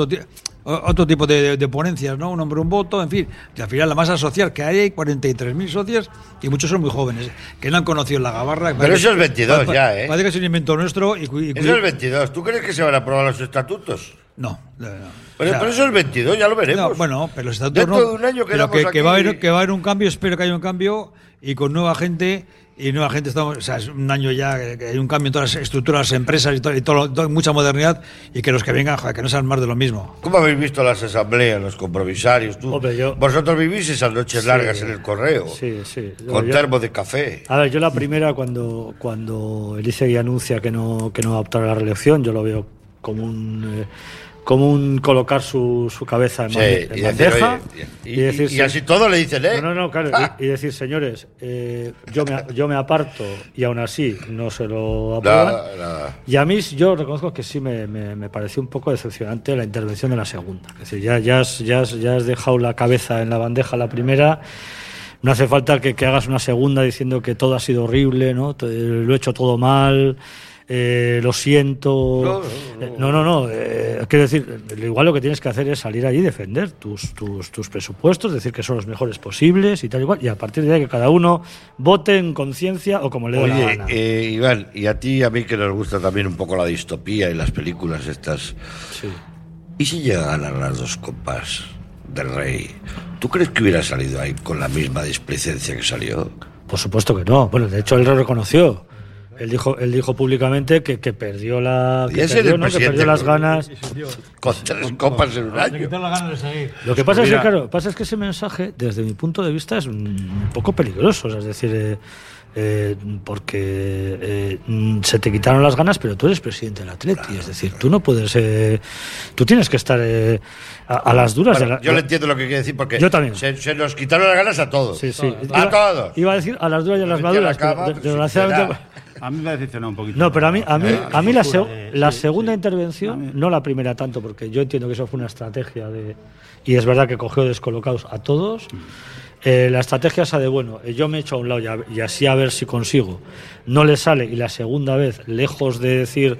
otro tipo de ponencias, ¿no? Un hombre, un voto, en fin, y al final la masa social que hay 43.000 socios y muchos son muy jóvenes, que no han conocido la gabarra. Pero eso es 22 ya, ¿eh? Parece que es un invento nuestro eso es 22, ¿tú crees que se van a aprobar los estatutos? No. Pero eso es 22, ya lo veremos. No, bueno, pero los estatutos dentro de un año que va a haber un cambio, espero que haya un cambio y con nueva gente estamos, o sea, es un año ya que hay un cambio en todas las estructuras, las empresas y todo, mucha modernidad y que los que vengan, que no sean más de lo mismo. ¿Cómo habéis visto las asambleas, los compromisarios? Vosotros vivís esas noches largas en el correo, con termo de café. A ver, yo la primera cuando Elisegui anuncia que no va a optar a la reelección, yo lo veo como colocar su cabeza en bandeja y decir, y así todo le dicen, no, claro, y decir, señores, yo me aparto y aún así no se lo aprueban. Y a mí yo reconozco que sí me pareció un poco decepcionante la intervención de la segunda. Es decir, ya has dejado la cabeza en la bandeja la primera. No hace falta que hagas una segunda diciendo que todo ha sido horrible, ¿no? Lo he hecho todo mal. Lo siento. No. Quiero decir, igual lo que tienes que hacer es salir allí y defender tus presupuestos, decir que son los mejores posibles y tal igual, y a partir de ahí que cada uno vote en conciencia o como le dé la gana. Iván, y a ti y a mí que nos gusta también un poco la distopía y las películas estas. Sí. ¿Y si llega a ganar las 2 copas del Rey? ¿Tú crees que hubiera salido ahí con la misma displicencia que salió? Por supuesto que no. Bueno, de hecho él lo reconoció. Él dijo públicamente que perdió que perdió las ganas. Con 3 copas en un año. Lo que pasa es que ese mensaje, desde mi punto de vista, es un poco peligroso. Es decir, porque se te quitaron las ganas, pero tú eres presidente del Atleti. Es decir, tú no puedes. Tú tienes que estar a las duras. Bueno, yo le entiendo lo que quiere decir, porque yo también. Se nos quitaron las ganas a todos. Sí. Todos. Iba a decir a las duras y a las maduras. Desgraciadamente. A mí me ha decepcionado un poquito. No, pero a mí la segunda intervención, no la primera tanto, porque yo entiendo que eso fue una estrategia y es verdad que cogió descolocados a todos. La estrategia esa de, yo me echo a un lado y así a ver si consigo. No le sale, y la segunda vez, lejos de decir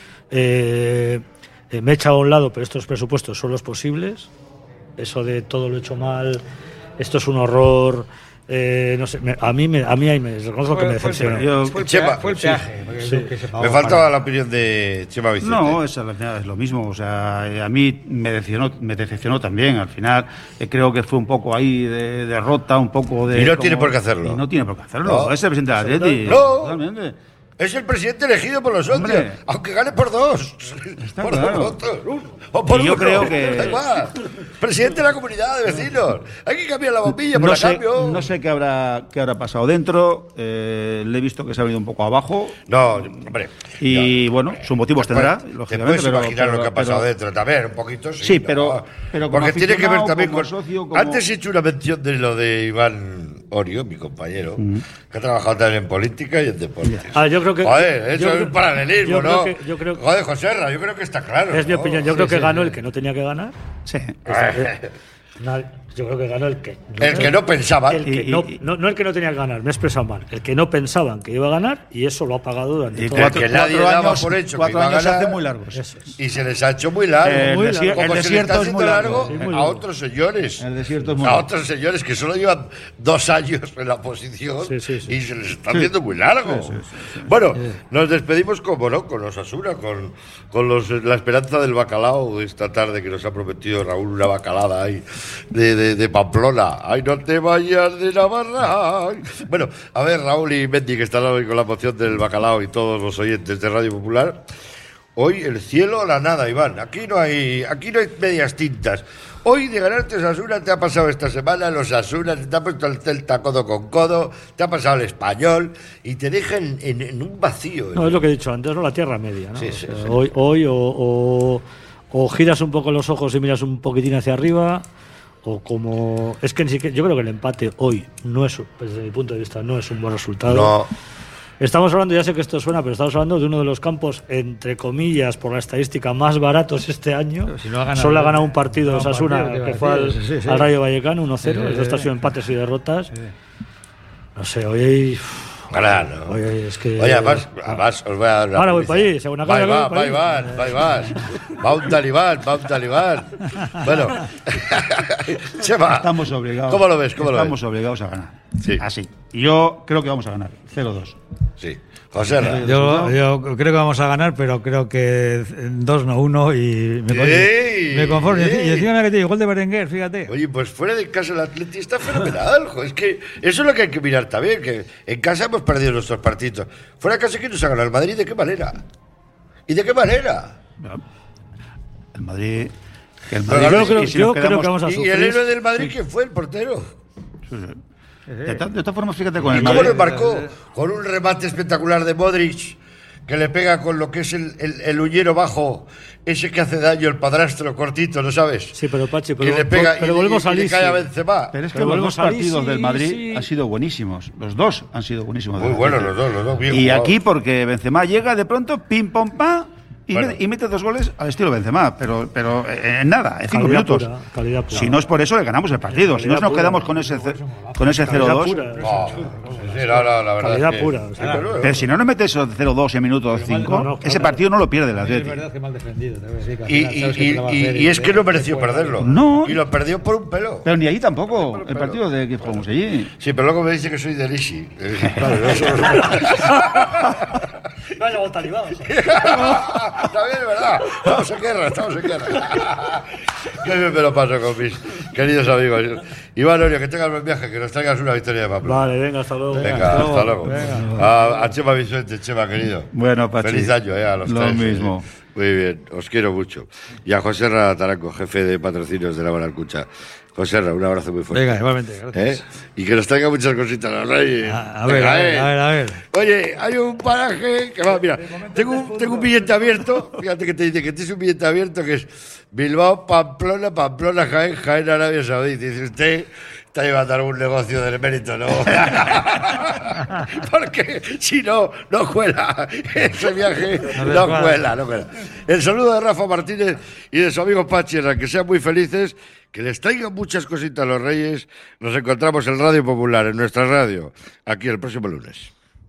me he echado a un lado, pero estos presupuestos son los posibles, eso de todo lo he hecho mal, esto es un horror. No sé, a mí ahí me reconozco que me decepcionó. Fue el peaje. Me faltaba la opinión de Chema Vicente. No, es lo mismo. O sea, a mí me decepcionó también. Al final, creo que fue un poco ahí de derrota, un poco de. Y no tiene por qué hacerlo. Y no tiene por qué hacerlo. No. Es el presidente del Atleti. No. Totalmente. Es el presidente elegido por los socios, aunque gane por 2. Está por claro. 2 votos. O por yo 1. Creo que. Da igual. Presidente de la comunidad de vecinos. Hay que cambiar la bombilla por cambio. No sé qué habrá pasado dentro. Le he visto que se ha venido un poco abajo. No, hombre. Y bueno, sus motivos tendrá, lógicamente. Te puedes imaginar lo que ha pasado dentro también, un poquito. Sí, pero porque tiene que ver también con. Socio, Antes he hecho una mención de lo de Iván Orio, mi compañero, que ha trabajado también en política y en deportes. Yo creo que. Joder, eso es un paralelismo, ¿no? Joder, Joserra, yo creo que está claro. Es mi opinión. Yo creo que ganó el que no tenía que ganar. Sí. Yo creo que ganó el que no pensaba. No el que no tenía que ganar, me he expresado mal. El que no pensaban que iba a ganar, y eso lo ha pagado durante todo el que nadie daba por hecho que iba a ganar. Se hace muy largos. Y se les ha hecho muy largo. El desierto es muy largo. A otros señores. El desierto es muy largo. A otros señores que solo llevan 2 años en la oposición y se les está haciendo muy largo. Bueno, nos despedimos con Osasuna, con la esperanza del bacalao esta tarde que nos ha prometido Raúl, una bacalada ahí de Pamplona. ¡Ay, no te vayas de Navarra! Bueno, a ver, Raúl y Mendy, que están hoy con la moción del bacalao, y todos los oyentes de Radio Popular. Hoy el cielo o la nada, Iván. Aquí no hay medias tintas. Hoy de ganarte Osasuna te ha pasado esta semana los Osasuna, te ha puesto el Celta codo con codo, te ha pasado el Español y te deja en un vacío. No, es lo que he dicho antes, ¿no? La tierra media, ¿no? Sí. Hoy o giras un poco los ojos y miras un poquitín hacia arriba, o como. Es que ni siquiera. Yo creo que el empate hoy no es, desde mi punto de vista, no es un buen resultado. No. Estamos hablando, ya sé que esto suena, pero estamos hablando de uno de los campos, entre comillas, por la estadística, más baratos este año. Si no solo ha ganado un partido Osasuna, que fue al Rayo Vallecano, 1-0. El resto ha sido empates y derrotas. No sé, hoy. Claro. Oye, es que. Oye, además os voy a dar una. Ahora voy para allí, según acaba. Va un talibán. Bueno, Chema, estamos obligados. ¿Cómo lo ves? Estamos obligados a ganar. Sí. Así. Y yo creo que vamos a ganar. 0-2. Sí. José. Yo creo que vamos a ganar, pero creo que 2-1 y me conformo. Y encima me ha metido gol de Berenguer, fíjate. Oye, pues fuera de casa el Atleti está fenomenal. Es que eso es lo que hay que mirar también, que en casa hemos perdido nuestros partidos. Fuera de casa, ¿quién nos ha ganado? ¿El Madrid? ¿De qué manera? ¿Y de qué manera? El Madrid... Yo creo que vamos a sufrir. ¿Y el héroe del Madrid quién fue? ¿El portero? De todas formas, fíjate con el Madrid. ¿Cómo lo Madrid. marcó? Con un remate espectacular de Modric, que le pega con lo que es el uñero bajo, ese que hace daño, el padrastro cortito, ¿no sabes? Sí, pero Pachi, que le pega pero volvemos a le cae a Benzema. Pero es que los dos partidos del Madrid han sido buenísimos. Los dos han sido buenísimos. Muy buenos los dos bien y jugados. aquí porque Benzema llega de pronto, pim, pom, pam, y mete 2 goles al estilo Benzema, pero en nada, en 5 minutos. Calidad pura. Si no es por eso, le ganamos el partido. Si no nos quedamos con ese 0-2. La verdad. Calidad pura. Pero si no nos metes 0-2 en minuto 5, ese partido no lo pierde el Atlético. Es verdad que mal defendido. Y es que no mereció perderlo. No. Y lo perdió por un pelo. Pero ni ahí tampoco, el partido de que jugamos allí. Sí, pero luego me dice que soy de Lisi. Vaya botalibados. También es verdad. Estamos en guerra. Qué bien me lo paso con mis queridos amigos. Iván Orio, que tengas buen viaje, que nos traigas una victoria de Pamplona. Vale, venga, hasta luego. Venga, hasta luego. A Chema Vicente, Chema, querido. Bueno, Pachi. Feliz año, a los lo tres. mismo. Muy bien, os quiero mucho. Y a José Taranco, jefe de patrocinios de la Bonalcucha. José, un abrazo muy fuerte. Venga, igualmente, gracias. Y que nos traiga muchas cositas los Reyes. A ver. Oye, hay un paraje que va, mira, tengo un billete abierto, fíjate que te dice que tienes un billete abierto que es Bilbao, Pamplona, Jaén, Arabia Saudita. Y dice, usted está llevando algún negocio del mérito, ¿no? Porque si no cuela. Ese viaje no cuela. El saludo de Rafa Martínez y de su amigo Pachi, que sean muy felices, que les traigan muchas cositas a los Reyes. Nos encontramos en Radio Popular, en nuestra radio, aquí el próximo lunes.